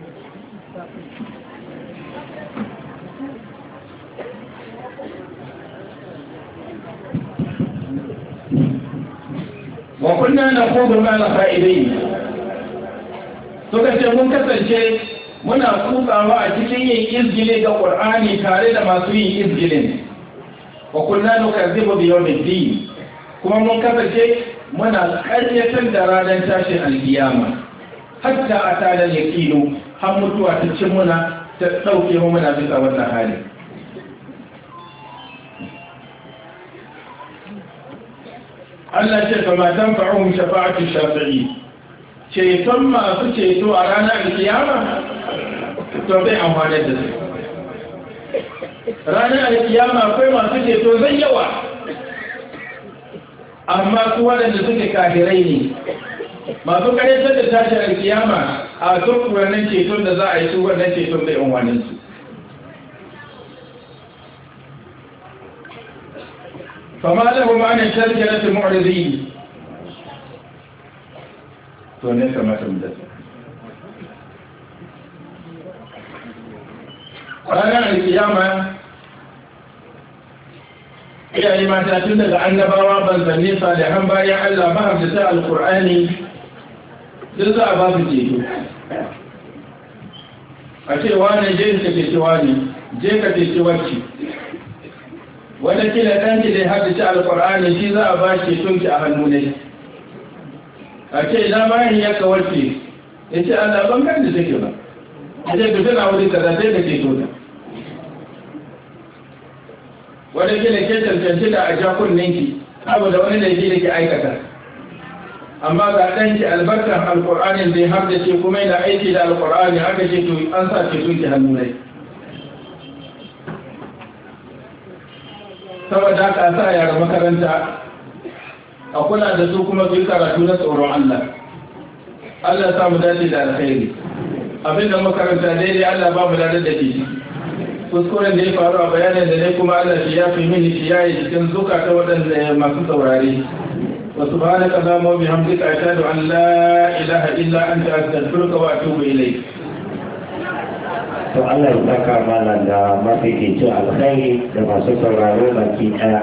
Speaker 1: wa kunna nakhudu ma al-kha'idin suka ce mun kasance muna kutsawa a cikin yin izgile ga ƙur'ani tare da masu yin izgilin wa kunna nukazzibu bi yawmiddin kuma mun kasance muna ƙaryatar da ranar tashin alkiyama hatta atana yaqinu har mutuwa ta cin muna ta dauke mu muna bisa wannan hali. Allah ce fa ma tanfa'uhum shafa'atu shafi'i, ceton masu ceto a ranar alkiyama to bai amfani da su. Ranar alkiyama akwai masu ceto zai yawa, amma su waɗanda suke kafirai ne, masu karyatar da tashin alkiyama a duk wannan ceton da za a yi su wannan ceton bai amfani su. فما لهم عن التذكرة معرضين to ne kamata mu dace ranar alkiyama iyaye mata tun daga annabawa banzanni salihan bayan Allah mahaddata alqur'ani duk za a ba su ceto a ce wane je ka ceci wani je ka ceci wacce wanda kila ɗan ki dai haddace alƙur'ani shi za a ba shi tunki a hannu ne a ce idan bayan ya kawarce ya ce Allah ban kan da take ba a ce ka tana wuri kaza sai da ke tota wanda kila ke cancanci da a jakun ninki abu da wani laifi da ke aikata amma ga ɗanki albarkar alƙur'anin zai haddace kuma yana aiki da alƙur'ani aka ce to an sa ce tunki hannu ne saboda haka sa yara makaranta a kula da su kuma su yi karatu na tsoron Allah. Allah samu dace da alkhairi. Abinda makaranta daidai Allah ba mu dace da shi. Kuskuren da ya faru a bayanin da ne kuma Allah shi ya fi mini shi ya yi cikin zukata waɗanda masu saurare. Wa subhanaka Allahumma wa bihamdika ashhadu an la ilaha illa anta astaghfiruka wa atubu ilayk.
Speaker 4: To Allah ya saka mana da mafificin alkhairi da masu sauraro baki daya.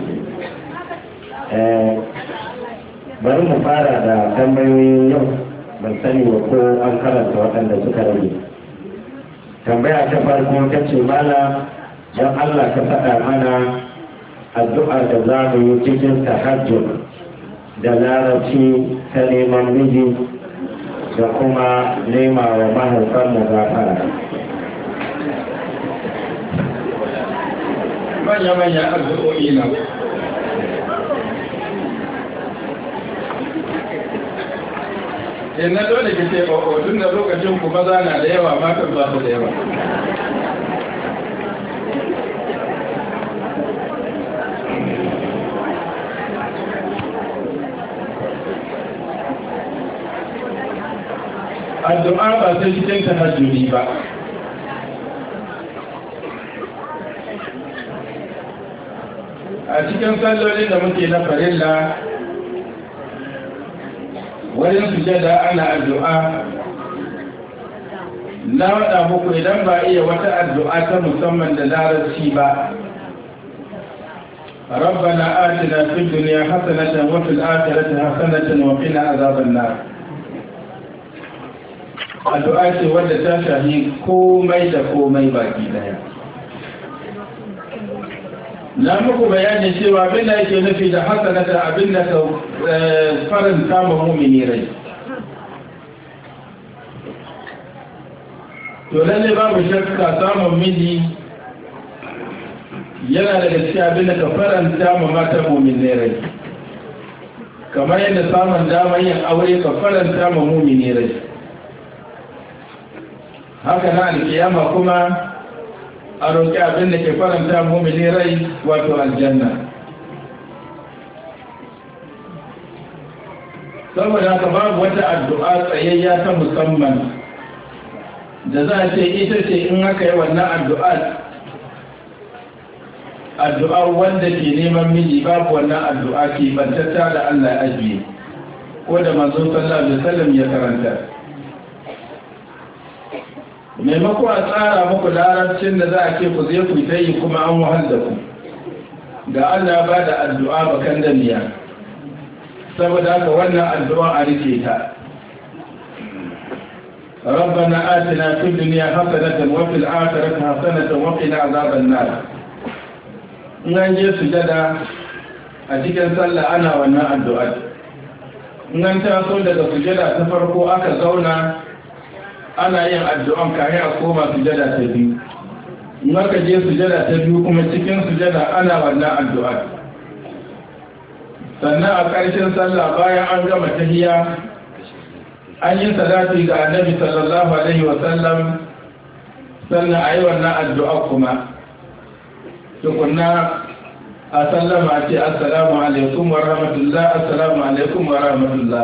Speaker 4: Bari mu fara da tambayoyin yau, ban sani wa ko an karanta waɗanda suka rage. Tambaya ta farko ta ce mana don Allah ka faɗa mana addu'a da za mu yi cikin tahajjud da larabci ta neman miji da kuma nema wa mahaifanmu gafara.
Speaker 1: Manya-manya addu'o'i na na dole ke ce ƙwaƙo tun da lokacin ku maza na da yawa matan ba su da yawa. Addu'a ba sai cikin tahajjudi ba. A cikin sallolin da muke na farilla wurin sujada ana addu'a na waɗa muku idan ba iya wata addu'a ta musamman da larabci ba. ربنا آتنا في الدنيا حسنة وفي الآخرة حسنة وقنا عذاب النار. addu'a ce wadda ta shahi komai da komai baki daya. Na muku bayani cewa abin da yake nufi da hasanata abin da ka faranta ma mumini rai. To lalle babu shakka samun miji yana daga cikin abin da ka faranta ma mata mumini rai. Kamar yadda samun damar yin aure ka faranta ma mumini rai. Haka na alkiyama kuma a roƙi abin da ke faranta mumini rai wato aljanna. Saboda haka babu wata addu'a tsayayya ta musamman da za a ce ita ce in aka yi wannan addu'a addu'ar wanda ke neman miji babu wannan addu'a ke bantatta da Allah ajiye ko da manzon sallallahu alaihi wasallam ya karanta. Maimako a tsara muku larabcin da za a ce ku zai ku ta yi kuma an wahal da ku ga Allah ba da addu'a bakan damiya saboda haka wannan addu'a a rike ta. ربنا آتنا في الدنيا حسنة وفي الآخرة حسنة وقنا عذاب النار. in an je sujada a cikin sallah ana wannan addu'a. In an taso daga sujada ta farko aka zauna ana yin addu'an kafin a koma sujada ta biyu. In aka je sujada ta biyu kuma cikin sujada ana wannan addu'a. Sannan a ƙarshen sallah bayan an gama tahiyya an yi salati ga annabi sallallahu alaihi wa sallam, sannan a yi wannan addu'a kuma tukunna a sallama ce assalamu alaikum wa rahmatullah, assalamu alaikum wa rahmatullah.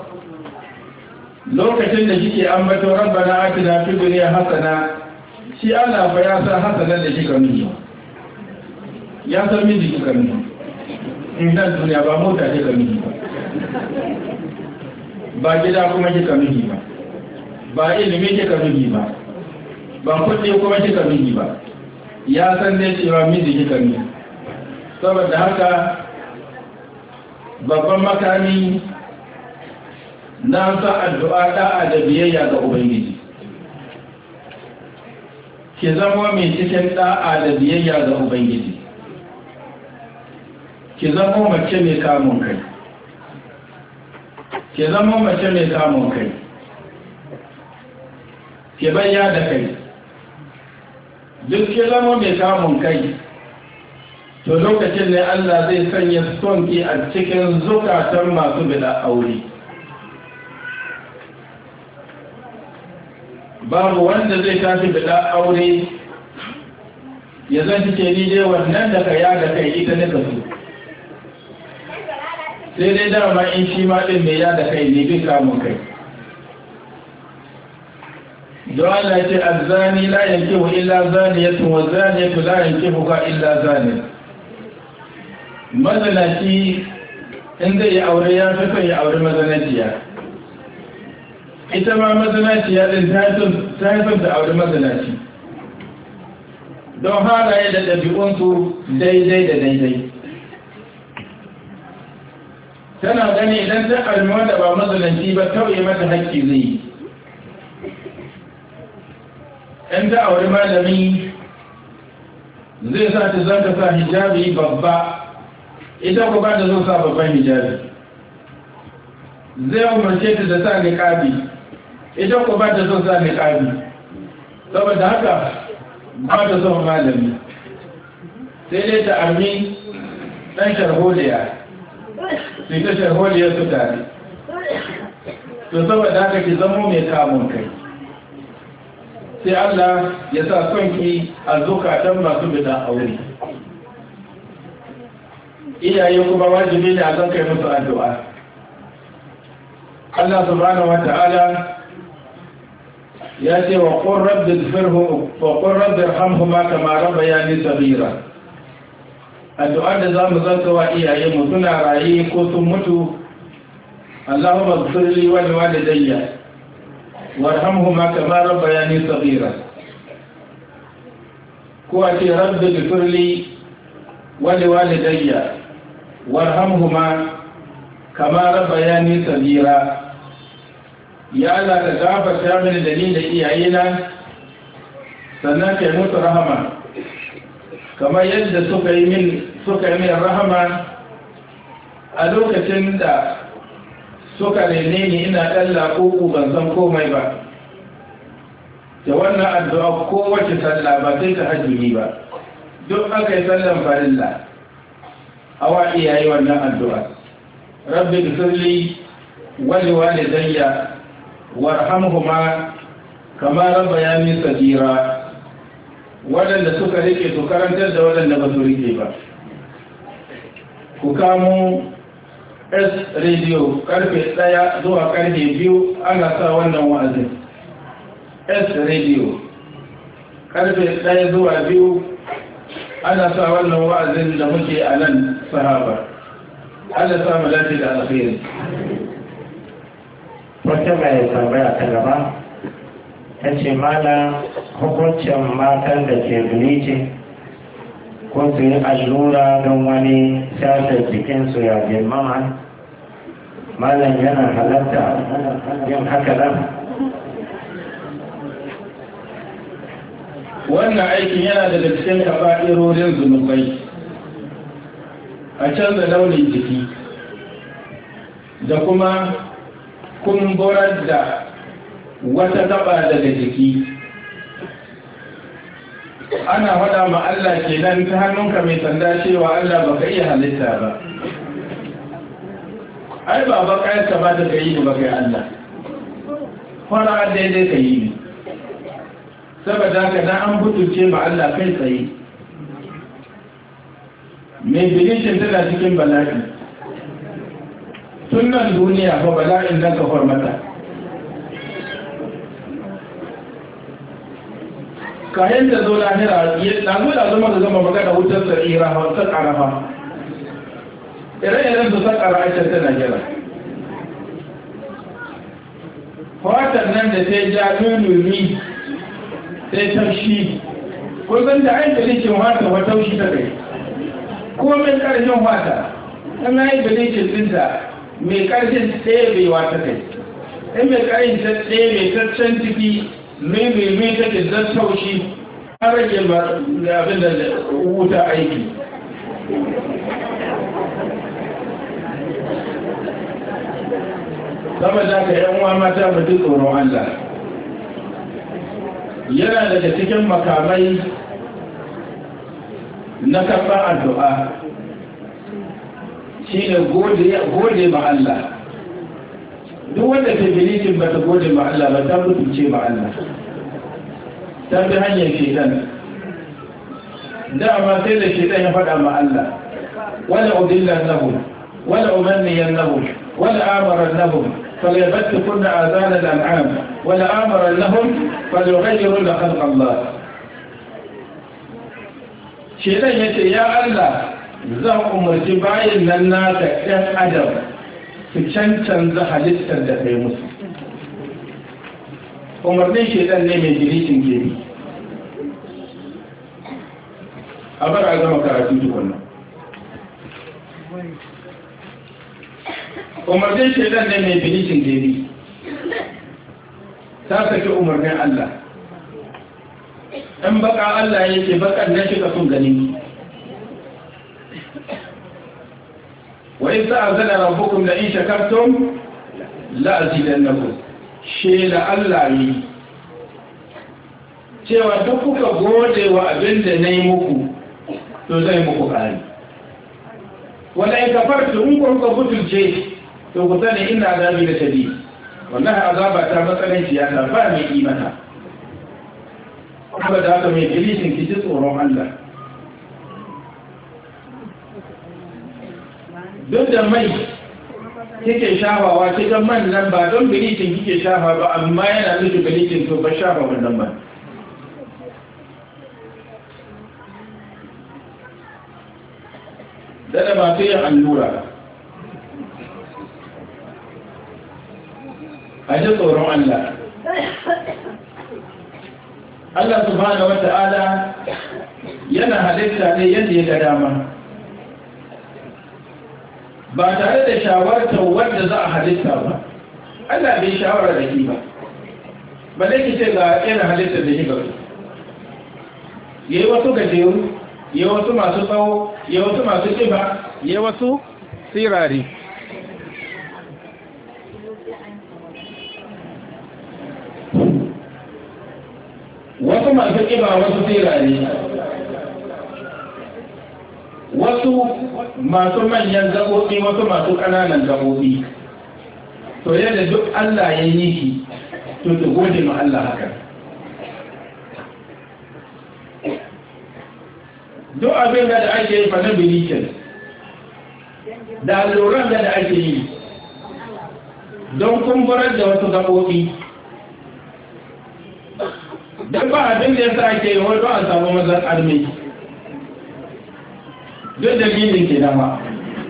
Speaker 1: Lokacin da kike ambato rabbana atina fid dunya hasana, shi Allah fa ya san hasanan da kika miji, ya san miji kika miji. In nan duniya ba mota kika miji ba, ba gida kuma kika miji ba, ba ilimi kika miji ba, ba kuɗi kuma kika miji ba, ya san dai cewa miji kika miji. Saboda haka babban makami na sa addu'a da'a da biyayya ga Ubangiji. Ki zama mai cikin da'a da biyayya ga Ubangiji. Ki zama mace mai kamun kai. Ki zama mace mai kamun kai. Ki bayya da kai. Duk ki zama mai kamun kai, to lokacin ne Allah zai sanya sonki a cikin zukatan masu bida aure. Babu wanda zai tafi bida aure ya zan cike ni dai wannan da ka ya da kai ita ne ka su. Sai dai dama in shi ma ɗin mai ya da kai ne bin kamun kai. Don Allah ce azzani la yankihu illa zaniyatun wa zaniyatu la yankihuha illa zani. Mazanaci in zai yi aure ya fi son ya aure mazanaciya. Ita ma mazanaciya din ta yi son ta aure mazanaci. Don halaye da ɗabi'unsu daidai da daidai. Tana gani idan ta almi wanda ba mazananci ba tauye mata haƙƙi zai yi. ‘Yan ta aure malami zai sa ta zanta sa hijabi babba, ita ku ba da zo sa babban hijabi. Zai umarce ta da sa niƙabi, ita ku ba da zo sa niƙabi. Saboda haka ba da son malami, sai dai ta armi ɗan sharholiya, sai ta sharholiya su tare. To saboda haka ki zamo mai kamun kai. Sai Allah ya sa sonki a zukatan masu bida aure. Iyaye kuma wajibi ne a zan kai musu addu'a. Allah subhanahu wa ta'ala ya ce wa qur rabbi ighfirhu wa qur rabbi irhamhuma kama rabbayani saghira. Addu'a da zamu zanta wa iyaye mu suna raye ko sun mutu. Allahumma ighfir li wa liwalidayya warhamhuma kama rabbayani saghira. Ko a ce rabbi ighfir li wa liwalidayya warhamhuma kama rabbayani saghira. Ya Allah ka gafarta mini da ni da iyayena, sannan kai musu rahama kamar yadda suka yi min suka yi min rahama a lokacin da suka rene ni ina ɗan laƙoƙo ban san komai ba. Da wannan addu'a kowace sallah ba sai ta hajjumi ba, duk aka yi sallan farilla awa iyaye wannan addu'a. Rabbi gfirli wali walidayya warhamhuma kama rabbayani saghira. Waɗanda suka rike su karantar da waɗanda ba su rike ba. Ku kamo S radio karfe ɗaya zuwa karfe biyu ana sa wannan wa'azin. S radio karfe ɗaya zuwa biyu ana sa wannan wa'azin da muke a nan sahaba. Allah sa mu dace da alkhairi.
Speaker 4: Wata mai tambaya ta gaba ta ce mana hukuncin matan da ke bleaching ko su yi allura don wani sashen jikinsu ya girmama, malam yana halatta yin haka nan.
Speaker 1: Wannan aikin yana daga cikin kaba'irorin zunubai a canza launin jiki da kuma kumburar da wata gaba daga jiki. Ana faɗa ma Allah kenan ta hannunka mai sanda cewa Allah baka iya halitta ba. Ai ba baka ya ba ta yi ba kai Allah. Fara daidai ka yi ne. Saboda haka na an butulce ma Allah kai tsaye. Mai bilishin tana cikin bala'i. Tun nan duniya fa bala'in nan ka mata. Kayan da zo lahira na zo da zama da zama magana wutar tsarira ta ƙarafa. Ire-iren su ta ƙara aikin ta Najeriya. Fatar nan da ta ja nunumi sai taushi, kusan da aiki likin wata wa taushi ta kai. Komin ƙarshen wata, in na yi bilicin ɗinta mai ƙarshen tsebewa ta kai. In mai ƙarshen ta tsebe ta can ciki mai take zan taushi an rage abin da wuta aiki. Sama da ka yan uwa mata mutu tsoron Allah. Yana daga cikin makamai na karɓar addu'a shi ne gode ma Allah. Duk wanda ta bilicin ba ta gode ma Allah ba ta mutunce ma Allah. Ta bi hanyar shedan. Dama sai da shedan ya faɗa ma Allah. Wala udillan lahum, wala umanniyan lahum, wala amaran lahum, falyabatti kunna azana al'am, wala amaran lahum, falyughayyiru la khalqa Allah. Shedan yace ya Allah zan umarci bayin nan naka ɗan adam su cancanza halittar da kai musu. Umarnin shaidan ne mai jirishin gebe. A bar a zama karatu tukunna. Umarnin shaidan ne mai jirishin gebe. Ta saki umarnin Allah. ɗan baka Allah yake bakan na shiga sun gani. وإذ أذن ربكم لئن شكرتم لأزيدنكم شيء الله yi cewa duk kuka gode wa abin da na yi muku to zai muku ƙari. Wala in kafartu in kuka butulce to ku sani ina azabi da shadi. Wallahi azaba ta matsalan siyasa ba mai imata. Kuma da haka mai bilishin ki ji tsoron Allah. Duk da mai kike shafawa cikin man nan ba don bilicin kike shafa ba amma yana nufi bilicin to ba shafa wannan man. Dada masu yin allura a ji tsoron Allah. Allah subhanahu wa ta'ala yana halitta ne yadda ya ga dama. Ba tare da shawartar wanda za a halitta ba, Allah bai shawara da shi ba, ba dai ki ce ga irin halittar da shi ba su. Yi wasu gajeru, yi wasu masu tsawo, yi wasu masu ƙiba, yi wasu sirari. Wasu masu ƙiba wasu sirari. Wasu masu manyan gaɓoɓi wasu masu ƙananan gaɓoɓi. To yadda duk Allah ya yi shi to ta gode ma Allah haka. Duk abin da ake yi fana bilikin da alluran da ake yi don kumburar da wasu gaɓoɓi. Don ba abin da ya sa ake yi wani a samu mazan armi. Duk dalilin ke dama.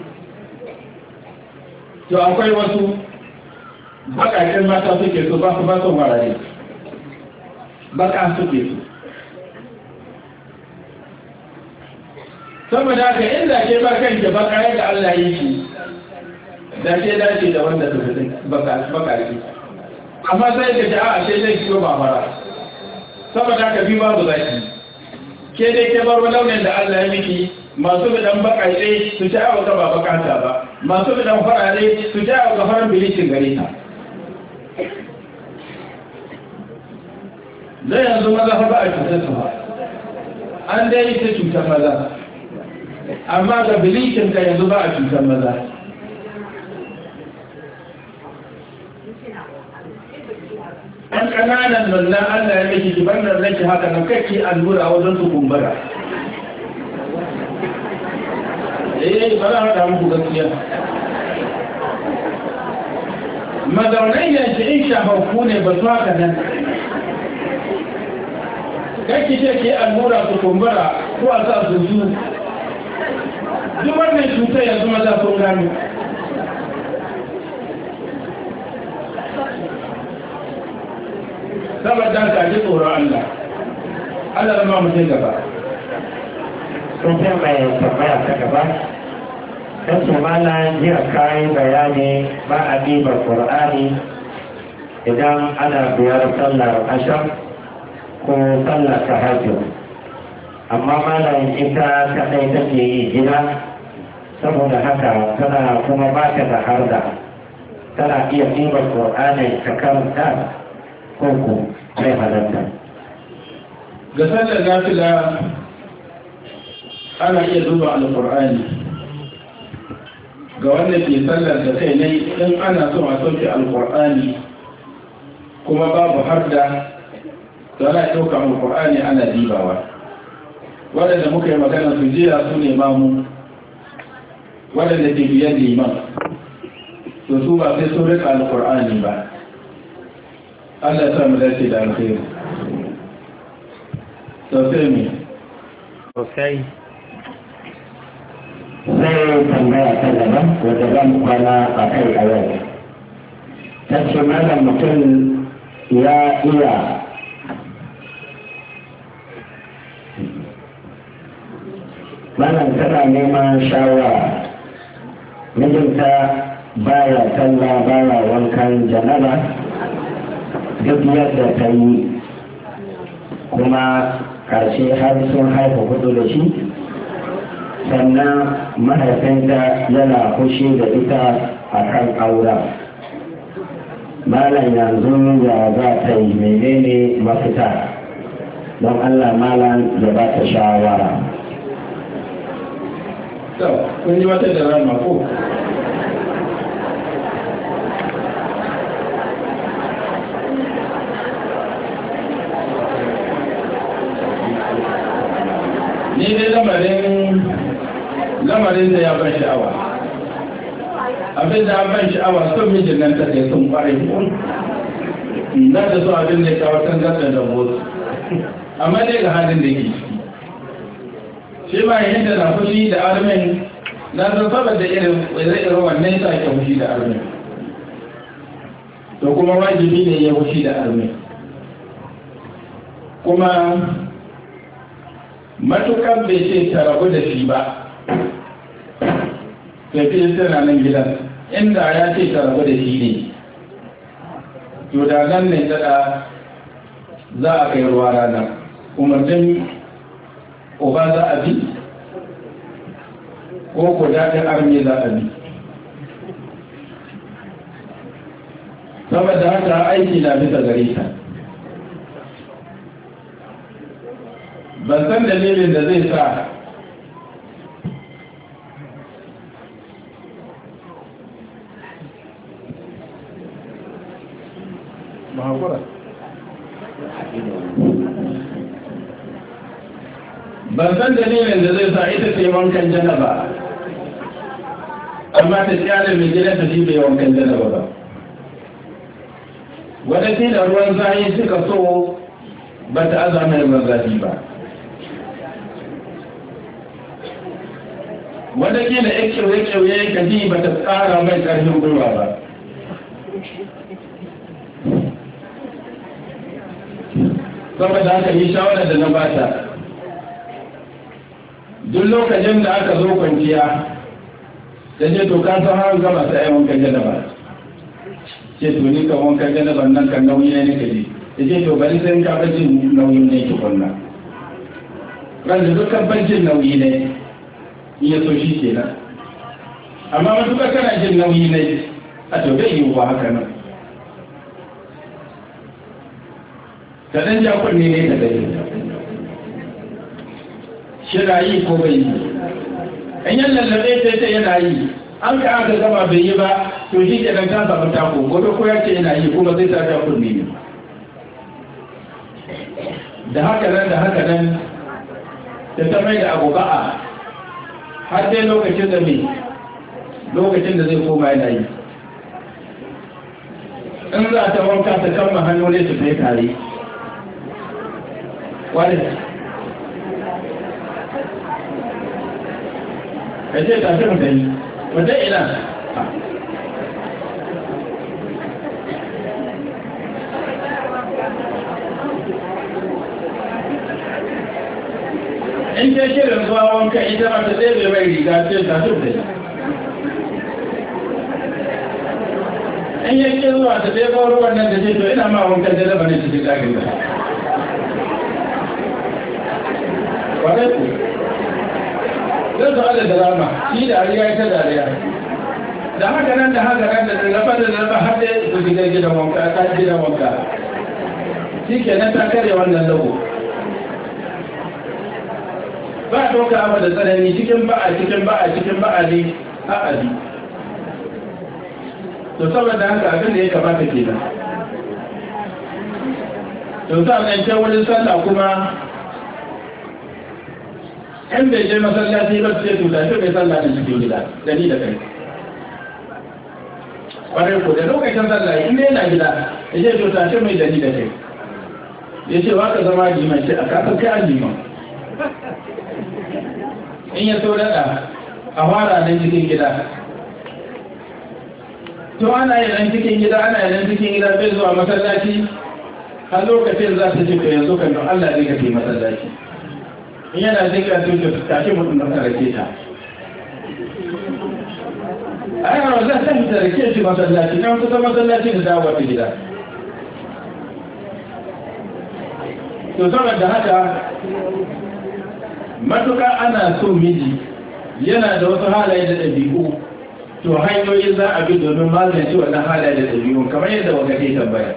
Speaker 1: To akwai wasu bakakin mata suke su ba su ba su marare. Baka suke su. Saboda haka inda ke ba kanke baka yadda Allah yi shi, da ke dace da wanda su fi bakaki. Amma sai ka ja'a a sai zai fito ba fara. Saboda haka bi babu zaki. Ke dai ke bar launin da Allah ya miki masu bidan bakaje su ta yawa gaba bakata ba, masu bidan farare su ta yawa gafaran bilicin gare ta. zai yanzu maza fa ba a cutar su ba, an dai ta cutar maza, amma ga bilicin ka yanzu ba a cutar maza. ɗan ƙananan nunna Allah ya miki kibar nan nake haka nan kake allura a wajen su kumbura. Eh ba za a haɗa muku gaskiya. Mazaunan yanci in shafaffu ne ba su haka nan. Kake ce ke allura su kumbura ko a sa su su. Duk wannan cutar yanzu maza sun gano. saboda ka ji tsoron Allah Allah zama mutum gaba
Speaker 4: sun fi mai tambaya ta gaba ta ce mana jiya kayan bayani ba a ɗiba ƙur'ani idan ana biyar sallar ashar ko sallar tahajjud amma malam ita kaɗai take yi gida saboda haka tana kuma ba ta da harda tana iya ɗiba ƙur'ani ta karanta koko mai halatta.
Speaker 1: Ga sallar nafila ana iya duba alƙur'ani ga wanda ke sallar da kai ne in ana so a sauke alƙur'ani kuma babu harda to ana ɗauka alƙur'ani ana dibawa. Waɗanda muka yi magana su jiya su ne mamu waɗanda ke biyan liman to su ba sai sun rika alƙur'ani ba. Allah ya samu dace da alkhairi sosai ne
Speaker 4: sosai sai tambaya ta gaba wadda zan kwana a kai a yau ta ce mana mutum ya iya mana tana neman shawara mijinta baya talla baya wankan janaba duk yadda ta yi kuma ƙarshe har sun haifa hudu da shi sannan mahaifinta yana fushi da ita a kan aura malam yanzu ya za ta yi menene mafita don Allah malam ya ba ta shawara.
Speaker 1: kun yi wata da rama ko ni dai lamarin lamarin da ya ban sha'awa abin da ya ban sha'awa son mijin nan ta kai sun kwarai na da so abin da ya kawo tangarda da motsi amma dai ga halin da ke ciki shi ma yayin da na fushi da armin na san saboda irin irin wannan sa ke fushi da armin to kuma wajibi ne ya fushi da armin kuma matukan bai ce ta rabu da shi ba tafiye tana nan gidan inda ya ce ta rabu da shi ne to da nan ne tada za a kai ruwa ranar umarnin uba za a bi ko ko daɗin arme za a bi saboda haka aiki na bisa gare ta ban san dalilin da zai sa ban san dalilin da zai sa ita ce wankan janaba amma ta kyale mai gidan ta shi bai wankan janaba ba wadda da ruwan zahi suka so ba ta azama ruwan zafi ba wadda ke da ya kyauye ka ji ba ta tsara mai ƙarfin gwiwa ba saboda haka yi shawarar da na bata duk lokacin da aka zo kwanciya da ce to ka san har gaba sai ai wankan janaba ce to ni kan wankan janaba nan kan nauyi ne nake ji ce to bari sai ka bajin nauyi ne ki kunna ran da dukkan bajin nauyi ne iya so shi kenan. Amma matuƙa kana jin nauyi ne a to bai yi wa haka nan. Ka ɗan ja kunne ne ka dai. Shi na yi ko bai yi. In yan lallaɓe sai ta yana yi, an ka aka gama bai yi ba, to shi ke ta samu tako, gobe ko ya ce yana yi kuma sai ta ja kunne ne. Da haka nan da haka nan, da ta mai da abu ba'a, har dai lokacin da mai, lokacin da zai koma yana yi. In za ta wanka ta kama hannu ne su sai tare. Wani? Ka ce tafi mutane, mutum ina? In ce shirin zuwa wanka ita mata ɗaya mai riga ce tafi mutane. In yake zuwa ta ɗaya ruwan nan da ce to ina ma wankan da zaba ne cikin ɗakin da. Wane ku? Zai zo da drama, shi da ariya ita dariya. Da haka nan da haka nan da rafa da rafa har da su shiga gidan wanka, ta gidan wanka. Shi ke nan ta karya wannan lagu. Ba a ɗauka abu da tsanani cikin ba'a cikin ba'a cikin ba'a ne a abi. To saboda haka abin da ya kamata ke nan. To sa nan can wurin sallah kuma in bai je masallaci ba sai tuta shi bai sallah da cikin gida da ni da kai. Kwarai ko da lokacin sallah in dai yana gida ya ce tuta shi mai da ni da kai. Ya ce wa ka zama liman ce a kasar kai an liman. In ya so daɗa a fara nan cikin gida. To ana yi nan cikin gida ana yi nan cikin gida bai zuwa masallaci har lokacin za su ce to yanzu kan don Allah zai kafe masallaci. In yana zika sun ta tashi mutum da ta rake ta. A yawa za ta fita rake shi masallaci nan kusa masallaci da dawo ta gida. To saboda haka matuƙa ana so miji yana da wasu halaye da ɗabi'u to hanyoyi za a bi domin magance wannan halaye da ɗabi'u kamar yadda waka ke tambaya.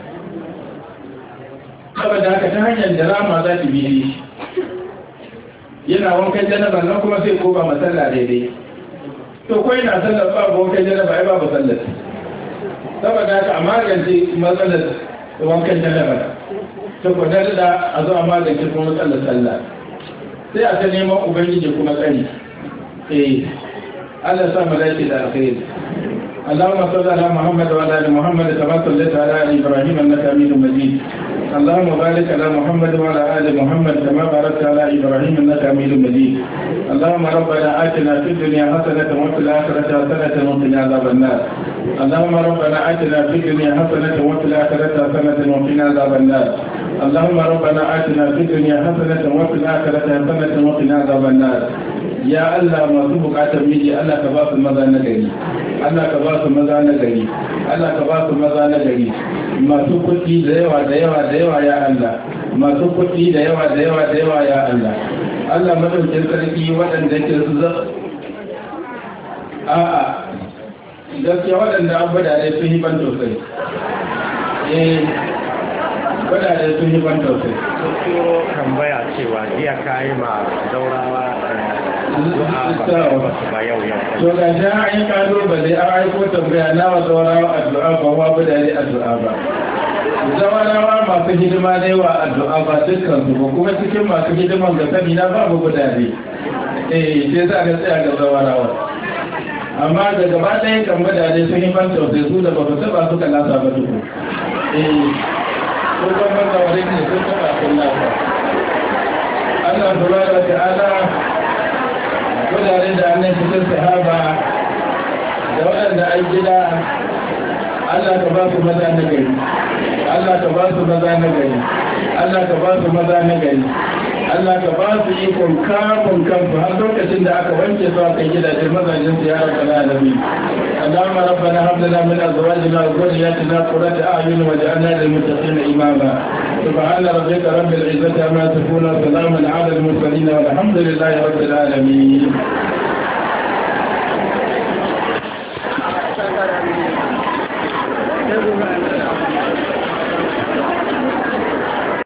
Speaker 1: Saboda haka ta hanyar da rama za ta bi shi. Yana wankan janaba nan kuma sai ko ba masalla daidai. To ko yana sallar babu wankan janaba ai babu sallar. Saboda haka a magance matsalar wankan janaba. To ko da da a zo a magance kuma matsalar sallah. Sai a ta neman ubangiji kuma tsari. Eh Allah sa mu dace da alkhairi. اللهم صل على محمد وعلى ال محمد كما صليت على ال ابراهيم انك حميد مجيد. اللهم بارك على محمد وعلى ال محمد كما باركت على ابراهيم انك حميد مجيد. اللهم ربنا آتنا في الدنيا حسنة وفي الآخرة حسنة وقنا عذاب النار. اللهم ربنا آتنا في الدنيا حسنة وفي الآخرة حسنة وقنا عذاب النار. اللهم ربنا آتنا في الدنيا حسنة وفي الآخرة حسنة وقنا عذاب النار. يا الله ما سبق أتميجي الله كباس المزا نجري الله كباس المزا نجري الله كباس المزا نجري ما سبقتي ديوة ديوة ديوة يا الله ما سبقتي ديوة ديوة ديوة يا الله الله ما تنجل تركي وأن ذكر سزق آآ gaskiya waɗanda an bada da sun yi ban tausayi eh bada da sun yi ban tausayi
Speaker 4: Sosiro tambaya cewa jiya kayi ma daurawa ba yau yau.
Speaker 1: To ga shi an yi kado ba zai an aiko tambaya na wa daurawa addu'a ba wa bada da addu'a ba. Zawarawa masu hidima ne wa addu'a ba dukkan su ba kuma cikin masu hidiman ga sani na babu gudane. Eh sai za ka tsaya ga zawarawa. Amma da gaba ɗaya kan gudane sun yi ban tausayi su da ba su taɓa suka nasa ba duku. Eh ko kuma zawarin ne sun taɓa sun nasa. Allah subhanahu wa ta'ala kudare da annan cikin sahaba da waɗanda an gida Allah ka ba su maza na gari Allah ka ba su maza na gari Allah ka ba su maza na gari Allah ka ba su ikon kamun kansu har lokacin da aka wanke su aka gidajen mazajen su ya rabbana alamin اللهم ربنا هب لنا من ازواجنا وذرياتنا قرة اعين واجعلنا للمتقين اماما سبحان ربك رب العزة عما يصفون وسلام على المرسلين والحمد لله رب العالمين
Speaker 5: gyara mini